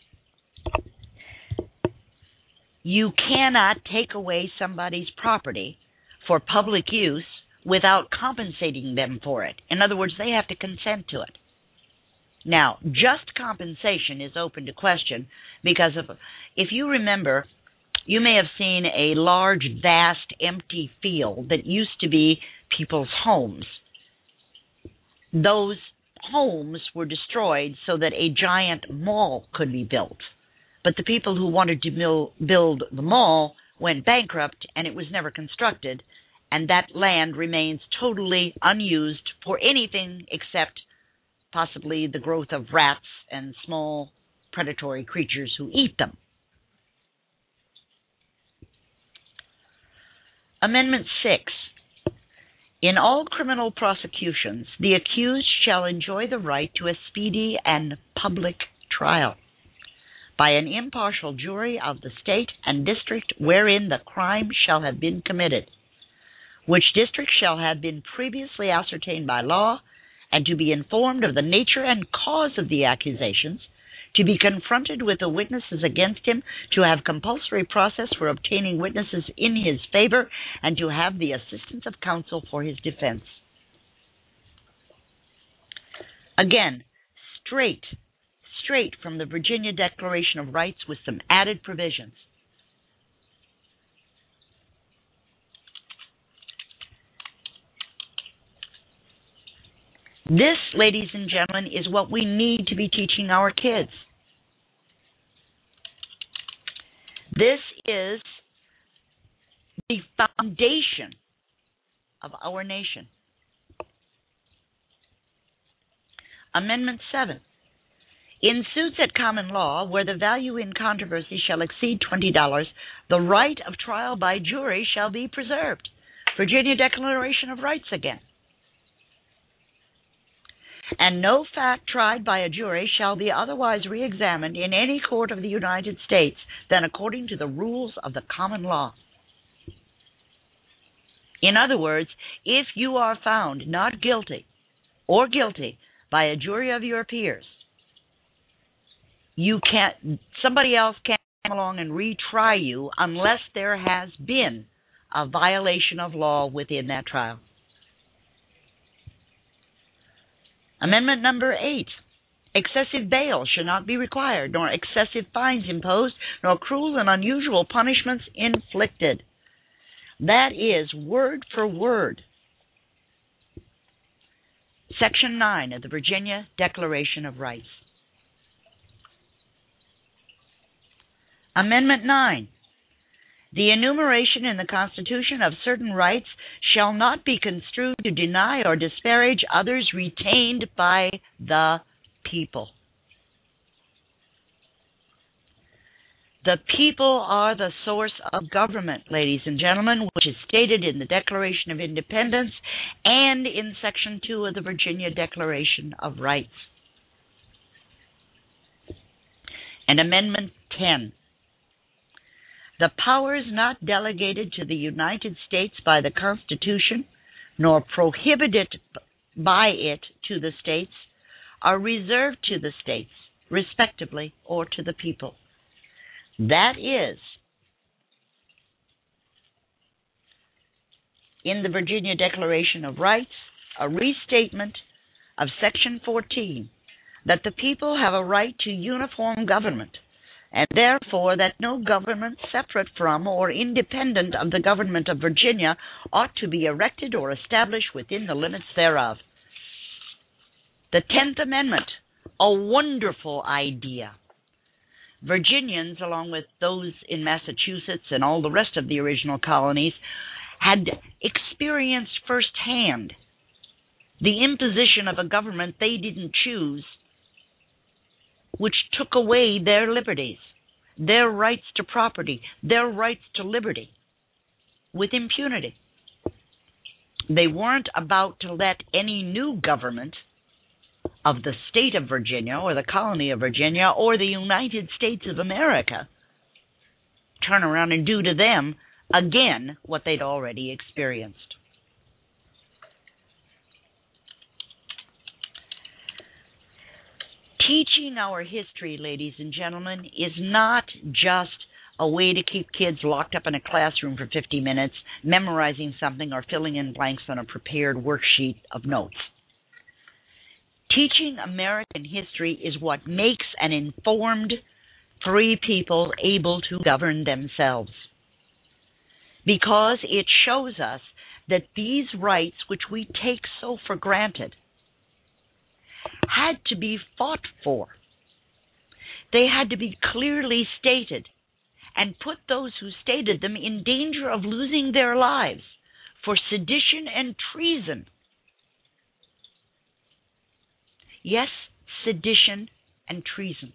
You cannot take away somebody's property for public use without compensating them for it. In other words, they have to consent to it. Now, just compensation is open to question because of, if you remember, you may have seen a large, vast, empty field that used to be people's homes. Those homes were destroyed so that a giant mall could be built. But the people who wanted to mil- build the mall went bankrupt, and it was never constructed, and that land remains totally unused for anything except possibly the growth of rats and small predatory creatures who eat them. Amendment six. In all criminal prosecutions, the accused shall enjoy the right to a speedy and public trial by an impartial jury of the state and district wherein the crime shall have been committed, which district shall have been previously ascertained by law, and to be informed of the nature and cause of the accusations, to be confronted with the witnesses against him, to have compulsory process for obtaining witnesses in his favor, and to have the assistance of counsel for his defense. Again, straight, straight from the Virginia Declaration of Rights with some added provisions. This, ladies and gentlemen, is what we need to be teaching our kids. This is the foundation of our nation. Amendment seven. In suits at common law, where the value in controversy shall exceed twenty dollars, the right of trial by jury shall be preserved. Virginia Declaration of Rights again. And no fact tried by a jury shall be otherwise re-examined in any court of the United States than according to the rules of the common law. In other words, if you are found not guilty or guilty by a jury of your peers, you can't, somebody else can't come along and retry you unless there has been a violation of law within that trial. Amendment number eight. Excessive bail shall not be required, nor excessive fines imposed, nor cruel and unusual punishments inflicted. That is word for word Section nine of the Virginia Declaration of Rights. Amendment nine. The enumeration in the Constitution of certain rights shall not be construed to deny or disparage others retained by the people. The people are the source of government, ladies and gentlemen, which is stated in the Declaration of Independence and in Section two of the Virginia Declaration of Rights. And Amendment ten. The powers not delegated to the United States by the Constitution, nor prohibited by it to the states, are reserved to the states, respectively, or to the people. That is, in the Virginia Declaration of Rights, a restatement of Section fourteen, that the people have a right to uniform government, and therefore that no government separate from or independent of the government of Virginia ought to be erected or established within the limits thereof. The Tenth Amendment, a wonderful idea. Virginians, along with those in Massachusetts and all the rest of the original colonies, had experienced firsthand the imposition of a government they didn't choose, which took away their liberties, their rights to property, their rights to liberty, with impunity. They weren't about to let any new government of the state of Virginia or the colony of Virginia or the United States of America turn around and do to them again what they'd already experienced. Teaching our history, ladies and gentlemen, is not just a way to keep kids locked up in a classroom for fifty minutes, memorizing something or filling in blanks on a prepared worksheet of notes. Teaching American history is what makes an informed, free people able to govern themselves, because it shows us that these rights, which we take so for granted, had to be fought for. They had to be clearly stated and put those who stated them in danger of losing their lives for sedition and treason. Yes, sedition and treason.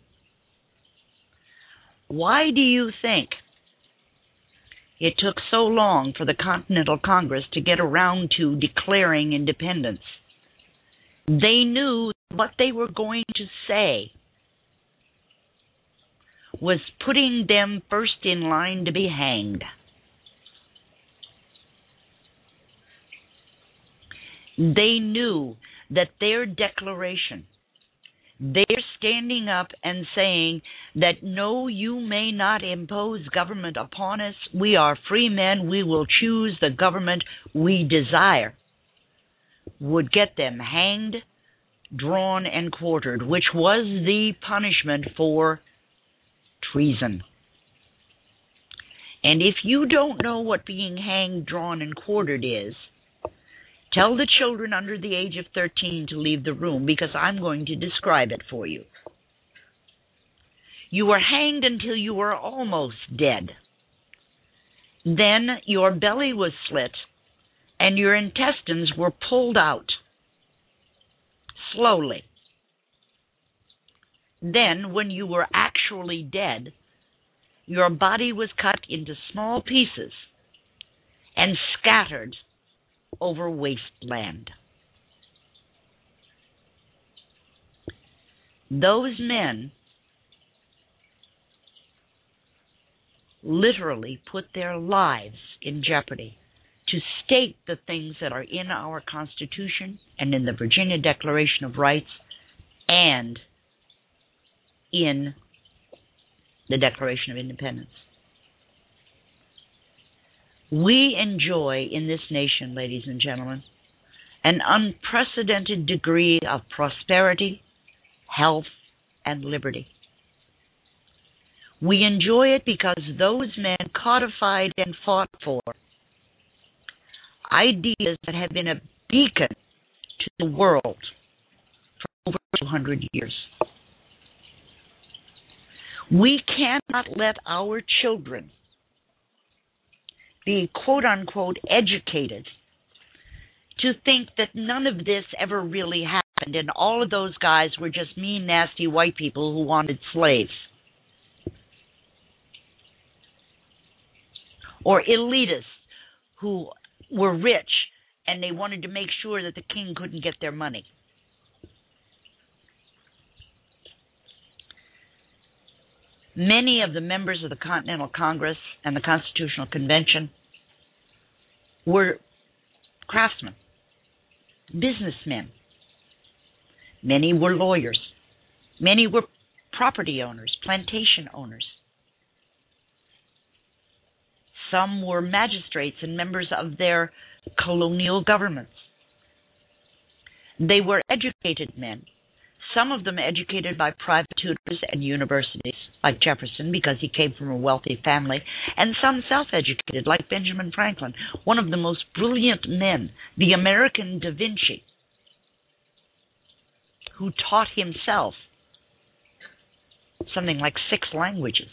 Why do you think it took so long for the Continental Congress to get around to declaring independence? They knew what they were going to say was putting them first in line to be hanged. They knew that their declaration, their standing up and saying that no, you may not impose government upon us, we are free men, we will choose the government we desire, would get them hanged, drawn, and quartered, which was the punishment for treason. And if you don't know what being hanged, drawn, and quartered is, tell the children under the age of thirteen to leave the room, because I'm going to describe it for you. You were hanged until you were almost dead. Then your belly was slit and your intestines were pulled out slowly. Then, when you were actually dead, your body was cut into small pieces and scattered over wasteland. Those men literally put their lives in jeopardy to state the things that are in our Constitution and in the Virginia Declaration of Rights and in the Declaration of Independence. We enjoy in this nation, ladies and gentlemen, an unprecedented degree of prosperity, health, and liberty. We enjoy it because those men codified and fought for ideas that have been a beacon to the world for over two hundred years. We cannot let our children be quote-unquote educated to think that none of this ever really happened and all of those guys were just mean, nasty white people who wanted slaves. or elitists who were rich and they wanted to make sure that the king couldn't get their money. Many of the members of the Continental Congress and the Constitutional Convention were craftsmen, businessmen. Many were lawyers. Many were property owners, plantation owners. Some were magistrates and members of their colonial governments. They were educated men, some of them educated by private tutors and universities, like Jefferson, because he came from a wealthy family, and some self-educated, like Benjamin Franklin, one of the most brilliant men, the American Da Vinci, who taught himself something like six languages.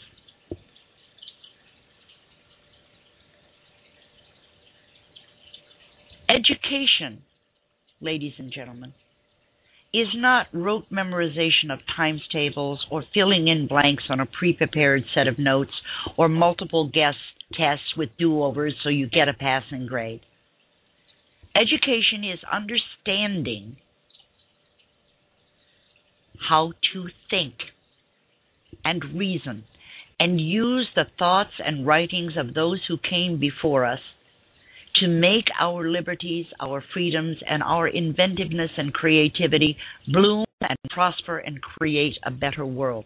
Education, ladies and gentlemen, is not rote memorization of times tables or filling in blanks on a pre-prepared set of notes or multiple guess tests with do-overs so you get a passing grade. Education is understanding how to think and reason and use the thoughts and writings of those who came before us to make our liberties, our freedoms, and our inventiveness and creativity bloom and prosper and create a better world.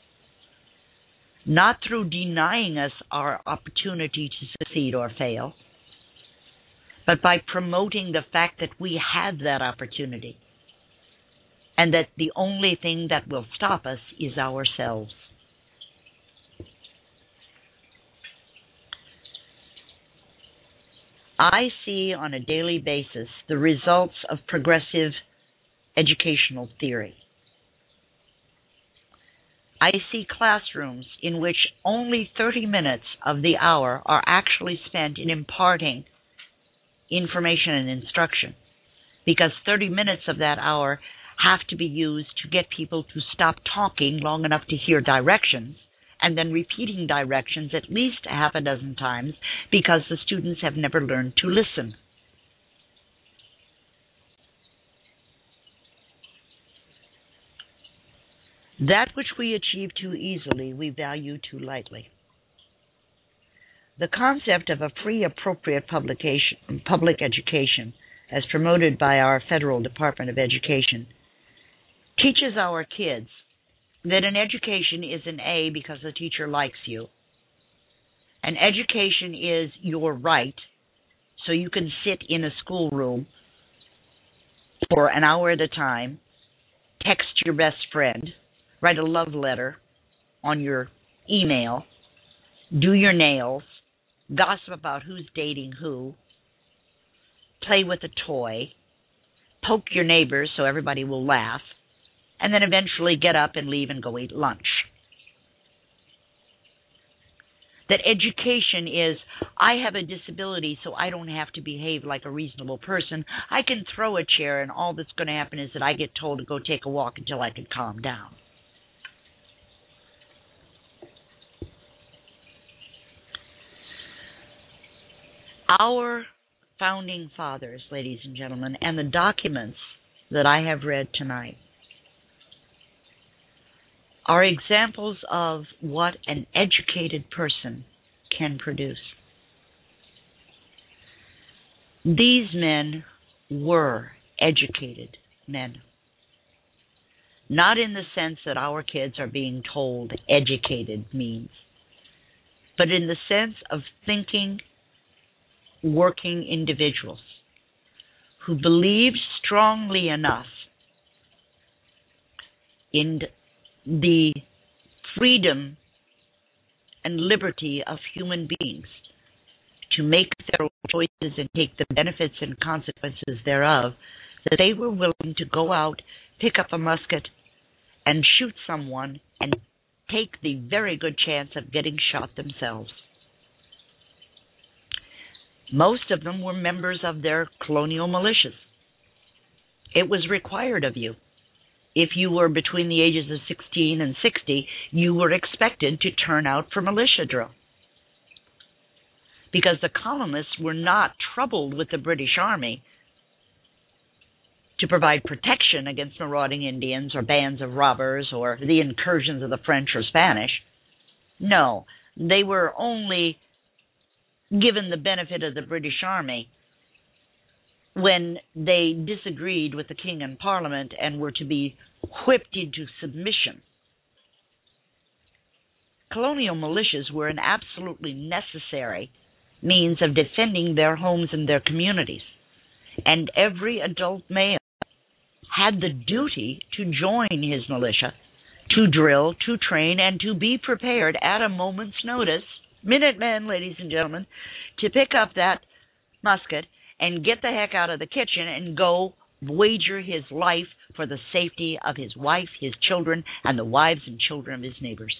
Not through denying us our opportunity to succeed or fail, but by promoting the fact that we had that opportunity and that the only thing that will stop us is ourselves. I see on a daily basis the results of progressive educational theory. I see classrooms in which only thirty minutes of the hour are actually spent in imparting information and instruction, because thirty minutes of that hour have to be used to get people to stop talking long enough to hear directions, and then repeating directions at least a half a dozen times because the students have never learned to listen. That which we achieve too easily, we value too lightly. The concept of a free, appropriate publication, public education, as promoted by our Federal Department of Education, teaches our kids that an education is an A because the teacher likes you. An education is your right, so you can sit in a schoolroom for an hour at a time, text your best friend, write a love letter on your email, do your nails, gossip about who's dating who, play with a toy, poke your neighbors so everybody will laugh, and then eventually get up and leave and go eat lunch. That education is, I have a disability, so I don't have to behave like a reasonable person. I can throw a chair, and all that's going to happen is that I get told to go take a walk until I can calm down. Our founding fathers, ladies and gentlemen, and the documents that I have read tonight are examples of what an educated person can produce. These men were educated men. Not in the sense that our kids are being told educated means, but in the sense of thinking, working individuals who believed strongly enough in the freedom and liberty of human beings to make their own choices and take the benefits and consequences thereof, that they were willing to go out, pick up a musket, and shoot someone and take the very good chance of getting shot themselves. Most of them were members of their colonial militias. It was required of you. If you were between the ages of sixteen and sixty, you were expected to turn out for militia drill. because the colonists were not troubled with the British Army to provide protection against marauding Indians or bands of robbers or the incursions of the French or Spanish. No, they were only given the benefit of the British Army when they disagreed with the king and parliament and were to be whipped into submission. Colonial militias were an absolutely necessary means of defending their homes and their communities, and every adult male had the duty to join his militia, to drill, to train, and to be prepared at a moment's notice, Minutemen, ladies and gentlemen, to pick up that musket and get the heck out of the kitchen and go wager his life for the safety of his wife, his children, and the wives and children of his neighbors.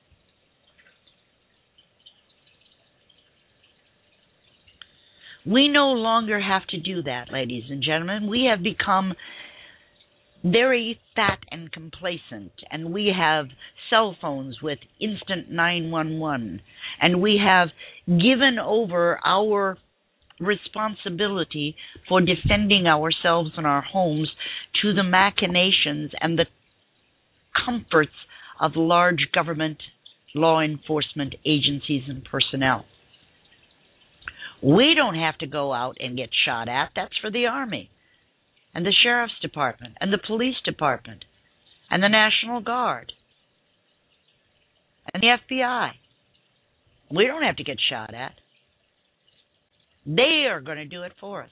We no longer have to do that, ladies and gentlemen. We have become very fat and complacent, and we have cell phones with instant nine one one, and we have given over our responsibility for defending ourselves and our homes to the machinations and the comforts of large government law enforcement agencies and personnel. We don't have to go out and get shot at. That's for the Army and the Sheriff's Department and the Police Department and the National Guard and the F B I. We don't have to get shot at. They are going to do it for us.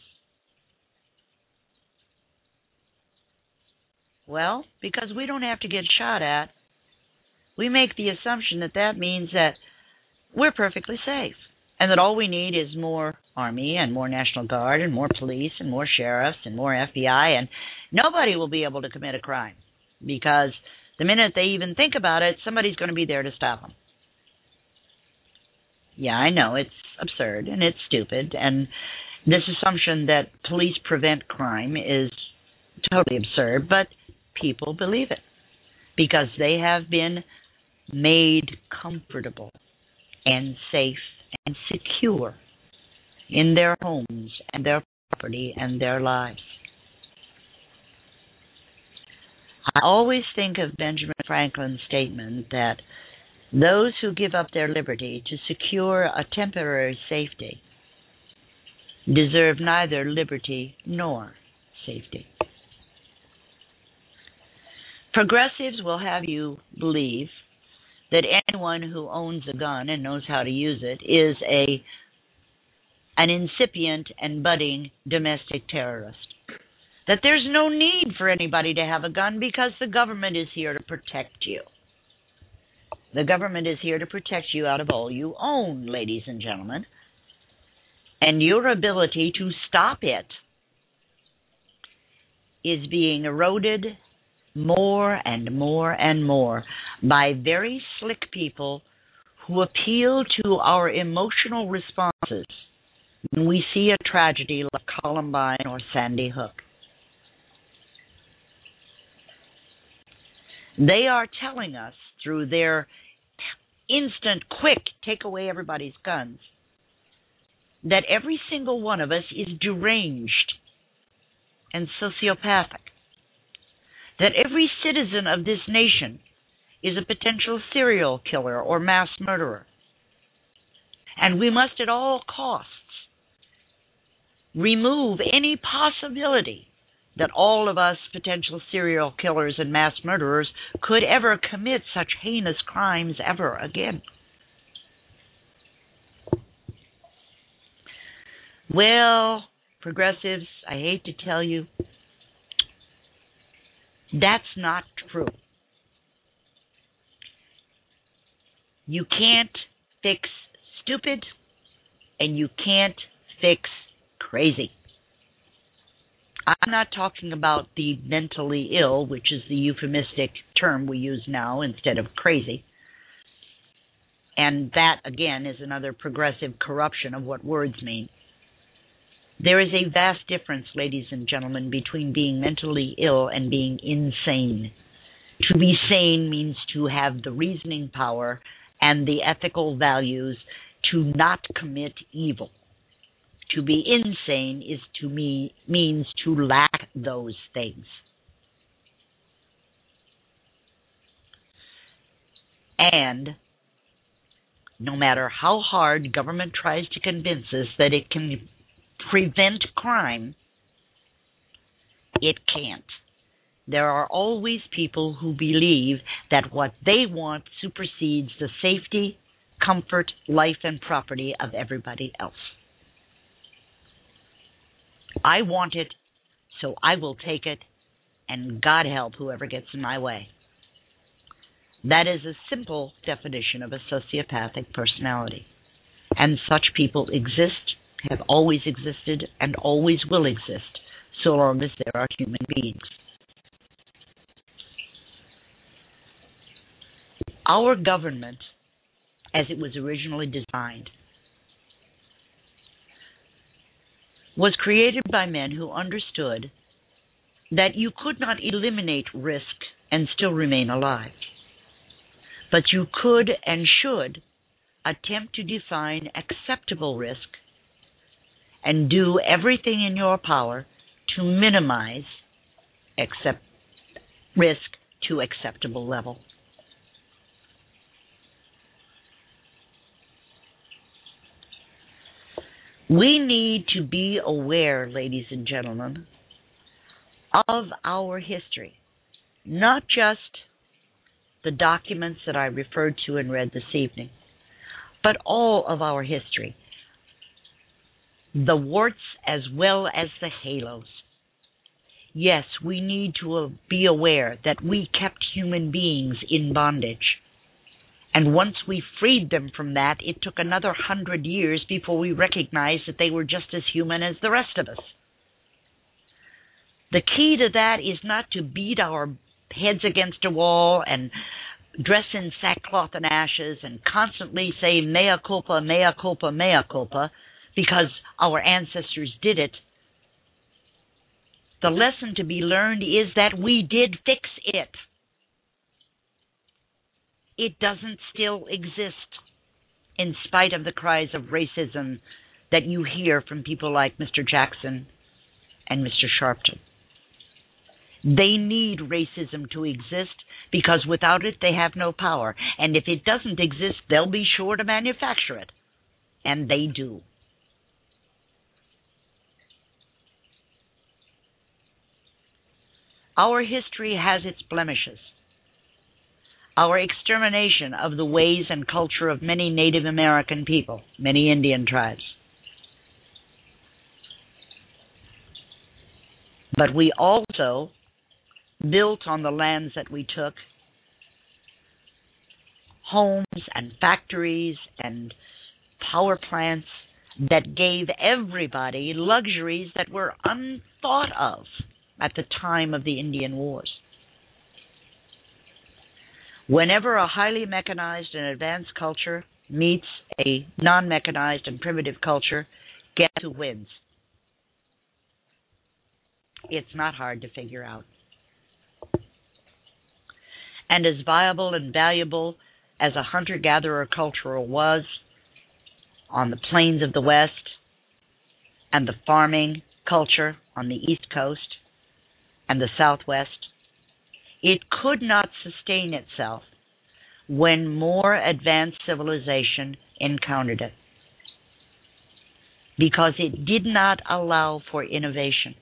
Well, because we don't have to get shot at, we make the assumption that that means that we're perfectly safe, and that all we need is more Army and more National Guard and more police and more sheriffs and more F B I, and nobody will be able to commit a crime, because the minute they even think about it, somebody's going to be there to stop them. Yeah, I know, it's absurd and it's stupid, and this assumption that police prevent crime is totally absurd, but people believe it because they have been made comfortable and safe and secure in their homes and their property and their lives. I always think of Benjamin Franklin's statement that those who give up their liberty to secure a temporary safety deserve neither liberty nor safety. Progressives will have you believe that anyone who owns a gun and knows how to use it is a an incipient and budding domestic terrorist. That there's no need for anybody to have a gun because the government is here to protect you. The government is here to protect you out of all you own, ladies and gentlemen. And your ability to stop it is being eroded more and more and more by very slick people who appeal to our emotional responses when we see a tragedy like Columbine or Sandy Hook. They are telling us through their instant, quick, take away everybody's guns, that every single one of us is deranged and sociopathic. That every citizen of this nation is a potential serial killer or mass murderer. And we must at all costs remove any possibility that all of us potential serial killers and mass murderers could ever commit such heinous crimes ever again. Well, progressives, I hate to tell you, that's not true. You can't fix stupid, and you can't fix crazy. I'm not talking about the mentally ill, which is the euphemistic term we use now instead of crazy. And that, again, is another progressive corruption of what words mean. There is a vast difference, ladies and gentlemen, between being mentally ill and being insane. To be sane means to have the reasoning power and the ethical values to not commit evil. To be insane is to me means to lack those things. And no matter how hard government tries to convince us that it can prevent crime, it can't. There are always people who believe that what they want supersedes the safety, comfort, life, and property of everybody else. I want it, so I will take it, and God help whoever gets in my way. That is a simple definition of a sociopathic personality. And such people exist, have always existed, and always will exist, so long as there are human beings. Our government, as it was originally designed, was created by men who understood that you could not eliminate risk and still remain alive. But you could and should attempt to define acceptable risk and do everything in your power to minimize accept risk to acceptable level. We need to be aware, ladies and gentlemen, of our history, not just the documents that I referred to and read this evening, but all of our history, the warts as well as the halos. Yes, we need to be aware that we kept human beings in bondage. And once we freed them from that, it took another hundred years before we recognized that they were just as human as the rest of us. The key to that is not to beat our heads against a wall and dress in sackcloth and ashes and constantly say mea culpa, mea culpa, mea culpa, because our ancestors did it. The lesson to be learned is that we did fix it. It doesn't still exist, in spite of the cries of racism that you hear from people like Mister Jackson and Mister Sharpton. They need racism to exist because without it they have no power. And if it doesn't exist, they'll be sure to manufacture it. And they do. Our history has its blemishes. Our extermination of the ways and culture of many Native American people, many Indian tribes. But we also built on the lands that we took homes and factories and power plants that gave everybody luxuries that were unthought of at the time of the Indian Wars. Whenever a highly mechanized and advanced culture meets a non-mechanized and primitive culture, guess who wins? It's not hard to figure out. And as viable and valuable as a hunter-gatherer culture was on the plains of the West and the farming culture on the East Coast and the Southwest, it could not sustain itself when more advanced civilization encountered it, because it did not allow for innovation.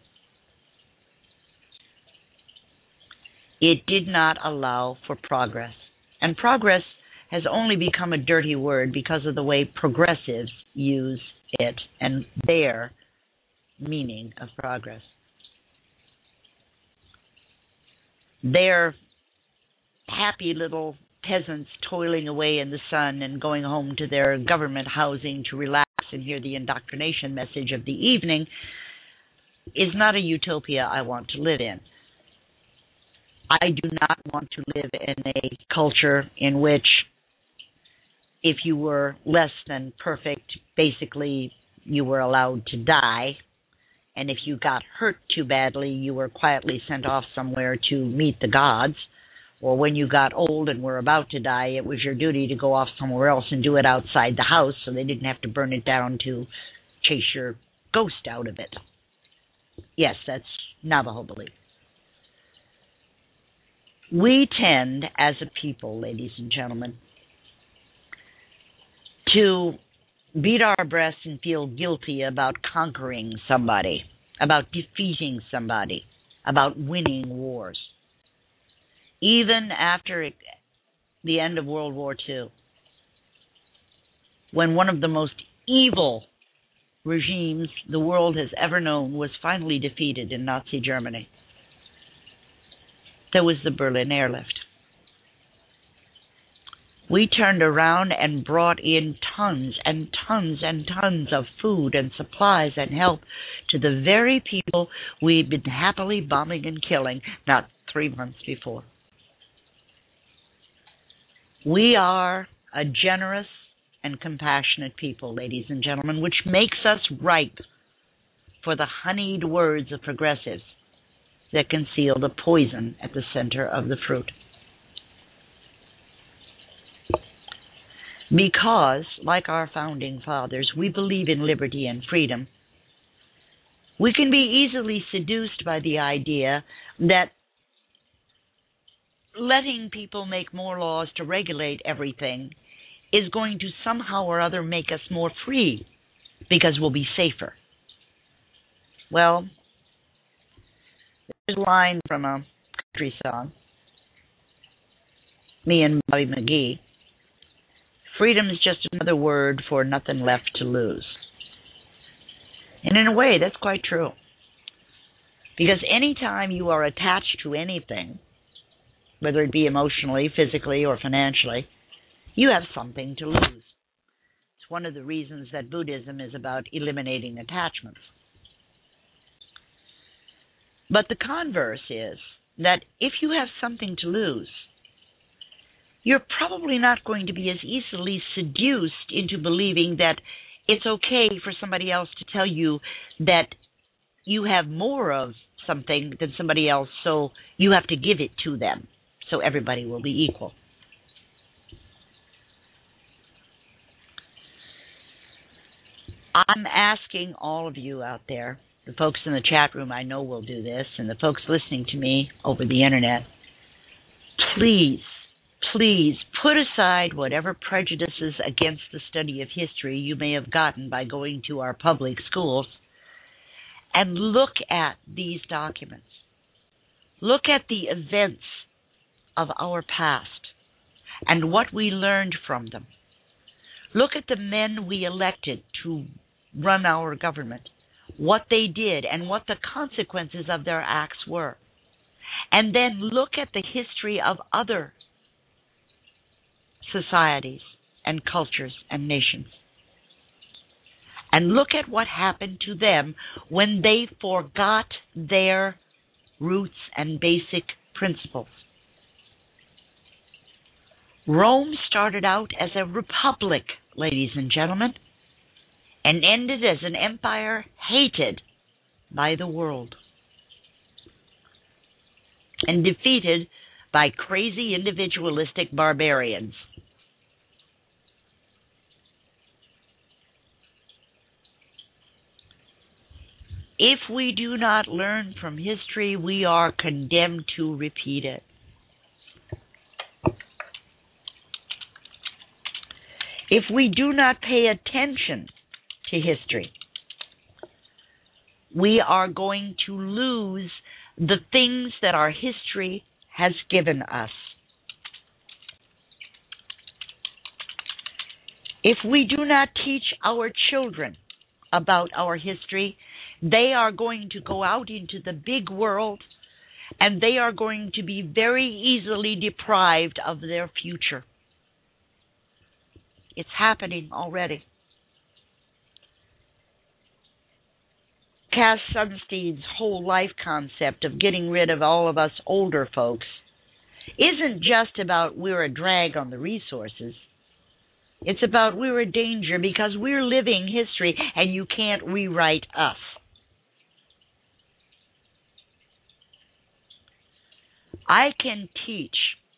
It did not allow for progress. And progress has only become a dirty word because of the way progressives use it and their meaning of progress. They're happy little peasants toiling away in the sun and going home to their government housing to relax and hear the indoctrination message of the evening is not a utopia I want to live in. I do not want to live in a culture in which if you were less than perfect, basically you were allowed to die. And if you got hurt too badly, you were quietly sent off somewhere to meet the gods, or when you got old and were about to die, it was your duty to go off somewhere else and do it outside the house so they didn't have to burn it down to chase your ghost out of it. Yes, that's Navajo belief. We tend, as a people, ladies and gentlemen, to beat our breasts and feel guilty about conquering somebody, about defeating somebody, about winning wars. Even after the end of World War Two, when one of the most evil regimes the world has ever known was finally defeated in Nazi Germany, there was the Berlin Airlift. We turned around and brought in tons and tons and tons of food and supplies and help to the very people we'd been happily bombing and killing not three months before. We are a generous and compassionate people, ladies and gentlemen, which makes us ripe for the honeyed words of progressives that conceal the poison at the center of the fruit. Because, like our founding fathers, we believe in liberty and freedom, we can be easily seduced by the idea that letting people make more laws to regulate everything is going to somehow or other make us more free because we'll be safer. Well, there's a line from a country song, me and Bobby McGee. Freedom is just another word for nothing left to lose. And in a way, that's quite true. Because anytime you are attached to anything, whether it be emotionally, physically, or financially, you have something to lose. It's one of the reasons that Buddhism is about eliminating attachments. But the converse is that if you have something to lose, you're probably not going to be as easily seduced into believing that it's okay for somebody else to tell you that you have more of something than somebody else, so you have to give it to them, so everybody will be equal. I'm asking all of you out there, the folks in the chat room I know will do this, and the folks listening to me over the internet, please, please put aside whatever prejudices against the study of history you may have gotten by going to our public schools and look at these documents. Look at the events of our past and what we learned from them. Look at the men we elected to run our government, what they did and what the consequences of their acts were. And then look at the history of other societies and cultures and nations. And look at what happened to them when they forgot their roots and basic principles. Rome started out as a republic, ladies and gentlemen, and ended as an empire hated by the world and defeated by crazy individualistic barbarians. If we do not learn from history, we are condemned to repeat it. If we do not pay attention to history, we are going to lose the things that our history has given us. If we do not teach our children about our history, they are going to go out into the big world and they are going to be very easily deprived of their future. It's happening already. Cass Sunstein's whole life concept of getting rid of all of us older folks isn't just about we're a drag on the resources. It's about we're a danger because we're living history and you can't rewrite us. I can teach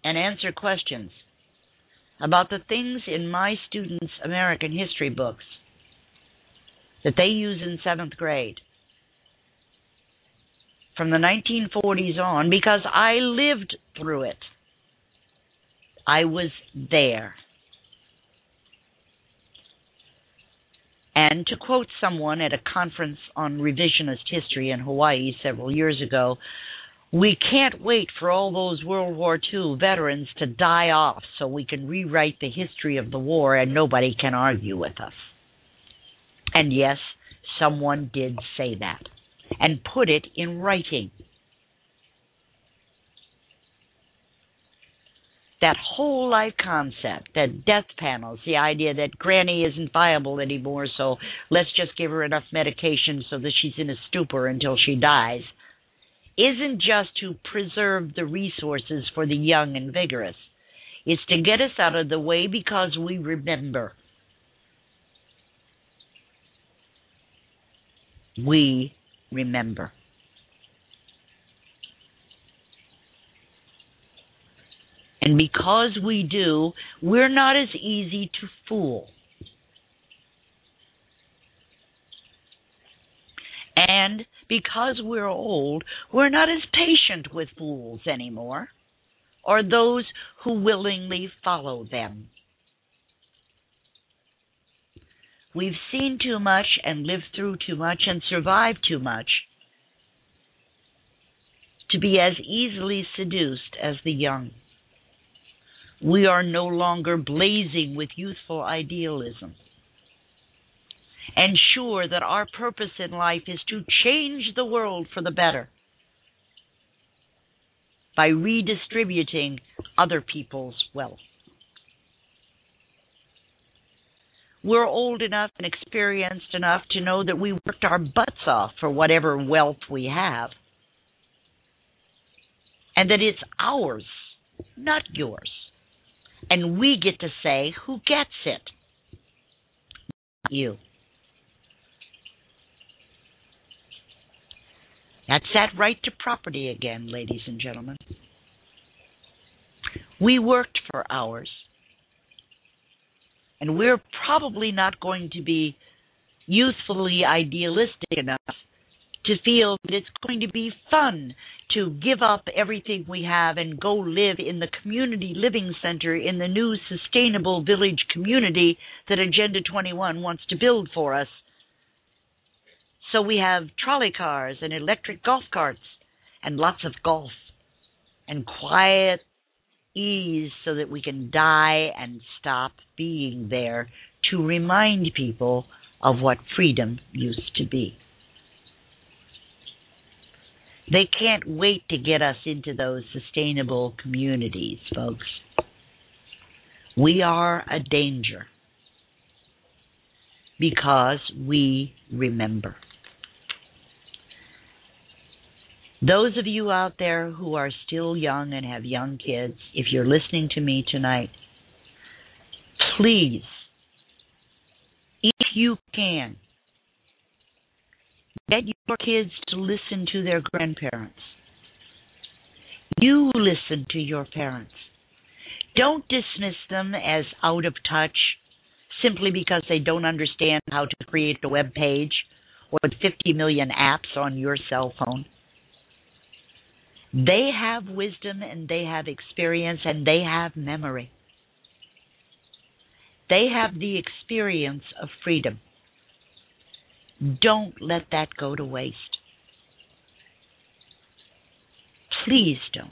and answer questions about the things in my students' American history books that they use in seventh grade from the nineteen forties on, because I lived through it. I was there. And to quote someone at a conference on revisionist history in Hawaii several years ago, we can't wait for all those World War Two veterans to die off so we can rewrite the history of the war and nobody can argue with us. And yes, someone did say that and put it in writing. That whole life concept, that death panels, the idea that Granny isn't viable anymore, so let's just give her enough medication so that she's in a stupor until she dies, isn't just to preserve the resources for the young and vigorous. It's to get us out of the way because we remember. We remember. And because we do, we're not as easy to fool. And because we're old, we're not as patient with fools anymore, or those who willingly follow them. We've seen too much and lived through too much and survived too much to be as easily seduced as the young. We are no longer blazing with youthful idealism and sure that our purpose in life is to change the world for the better by redistributing other people's wealth. We're old enough and experienced enough to know that we worked our butts off for whatever wealth we have, and that it's ours, not yours. And we get to say who gets it. Not you. That's that right to property again, ladies and gentlemen. We worked for ours. And we're probably not going to be youthfully idealistic enough to feel that it's going to be fun to give up everything we have and go live in the community living center in the new sustainable village community that Agenda twenty-one wants to build for us. So we have trolley cars and electric golf carts and lots of golf and quiet ease so that we can die and stop being there to remind people of what freedom used to be. They can't wait to get us into those sustainable communities, folks. We are a danger because we remember. Those of you out there who are still young and have young kids, if you're listening to me tonight, please, if you can, get your kids to listen to their grandparents. You listen to your parents. Don't dismiss them as out of touch simply because they don't understand how to create a web page or fifty million apps on your cell phone. They have wisdom and they have experience and they have memory. They have the experience of freedom. Don't let that go to waste. Please don't.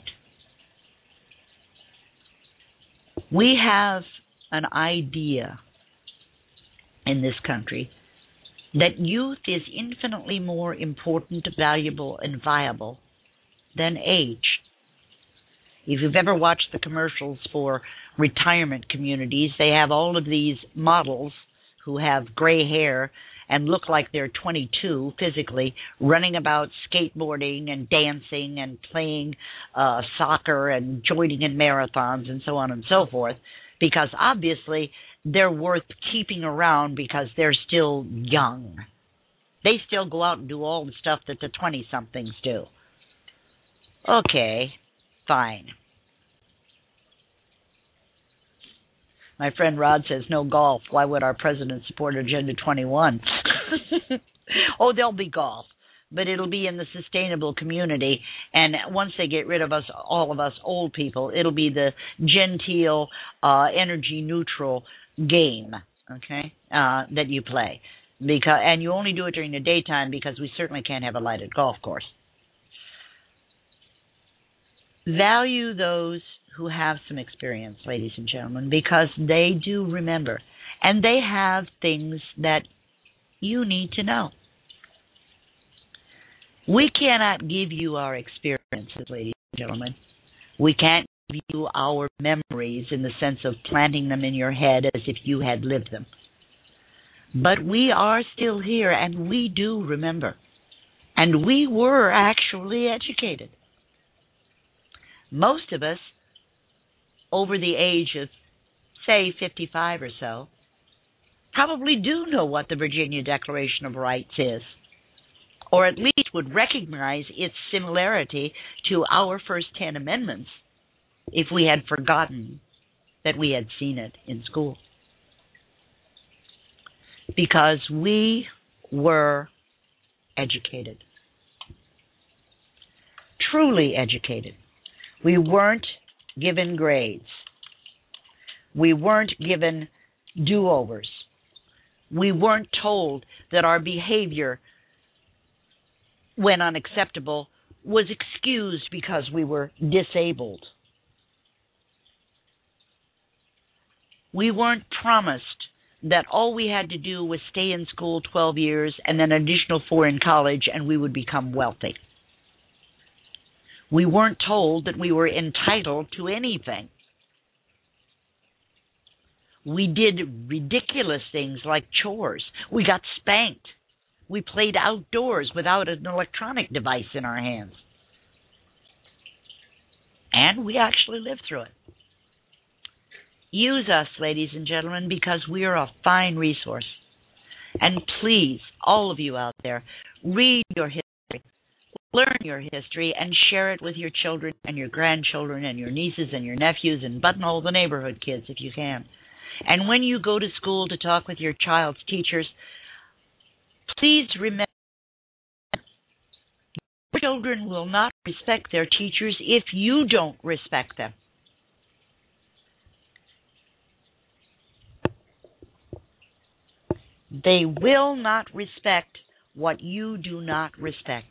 We have an idea in this country that youth is infinitely more important, valuable, and viable than age. If you've ever watched the commercials for retirement communities, they have all of these models who have gray hair and look like they're twenty-two physically, running about skateboarding and dancing and playing uh, soccer and joining in marathons and so on and so forth, because obviously they're worth keeping around because they're still young. They still go out and do all the stuff that the twenty-somethings do. Okay, fine. My friend Rod says no golf. Why would our president support Agenda twenty-one? Oh, there'll be golf, but it'll be in the sustainable community. And once they get rid of us, all of us old people, it'll be the genteel, uh, energy neutral game, okay, uh, that you play. Because and you only do it during the daytime because we certainly can't have a lighted golf course. Value those who have some experience, ladies and gentlemen, because they do remember, and they have things that you need to know. We cannot give you our experiences, ladies and gentlemen. We can't give you our memories in the sense of planting them in your head as if you had lived them. But we are still here, and we do remember. And we were actually educated. Most of us, over the age of, say, fifty-five or so, probably do know what the Virginia Declaration of Rights is, or at least would recognize its similarity to our first ten amendments if we had forgotten that we had seen it in school. Because we were educated. Truly educated. We weren't given grades. We weren't given do-overs. We weren't told that our behavior, when unacceptable, was excused because we were disabled. We weren't promised that all we had to do was stay in school twelve years and then an additional four in college and we would become wealthy. We weren't told that we were entitled to anything. We did ridiculous things like chores. We got spanked. We played outdoors without an electronic device in our hands. And we actually lived through it. Use us, ladies and gentlemen, because we are a fine resource. And please, all of you out there, read your history, learn your history, and share it with your children and your grandchildren and your nieces and your nephews and buttonhole the neighborhood kids if you can. And when you go to school to talk with your child's teachers, please remember your children will not respect their teachers if you don't respect them. They will not respect what you do not respect.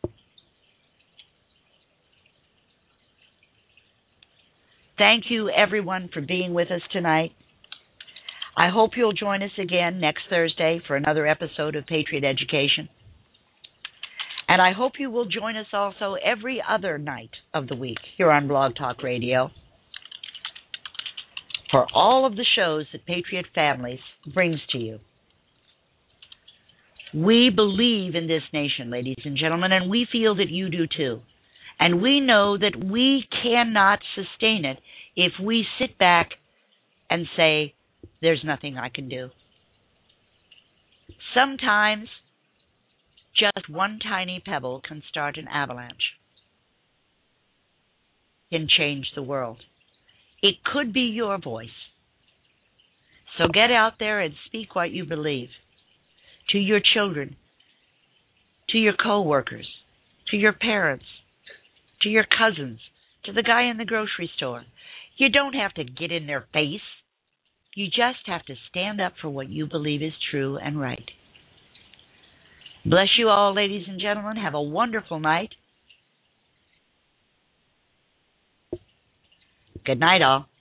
Thank you, everyone, for being with us tonight. I hope you'll join us again next Thursday for another episode of Patriot Education. And I hope you will join us also every other night of the week here on Blog Talk Radio for all of the shows that Patriot Families brings to you. We believe in this nation, ladies and gentlemen, and we feel that you do too. And we know that we cannot sustain it if we sit back and say, there's nothing I can do. Sometimes just one tiny pebble can start an avalanche, can change the world. It could be your voice. So get out there and speak what you believe. To your children, to your co-workers, to your parents, to your cousins, to the guy in the grocery store. You don't have to get in their face. You just have to stand up for what you believe is true and right. Bless you all, ladies and gentlemen. Have a wonderful night. Good night, all.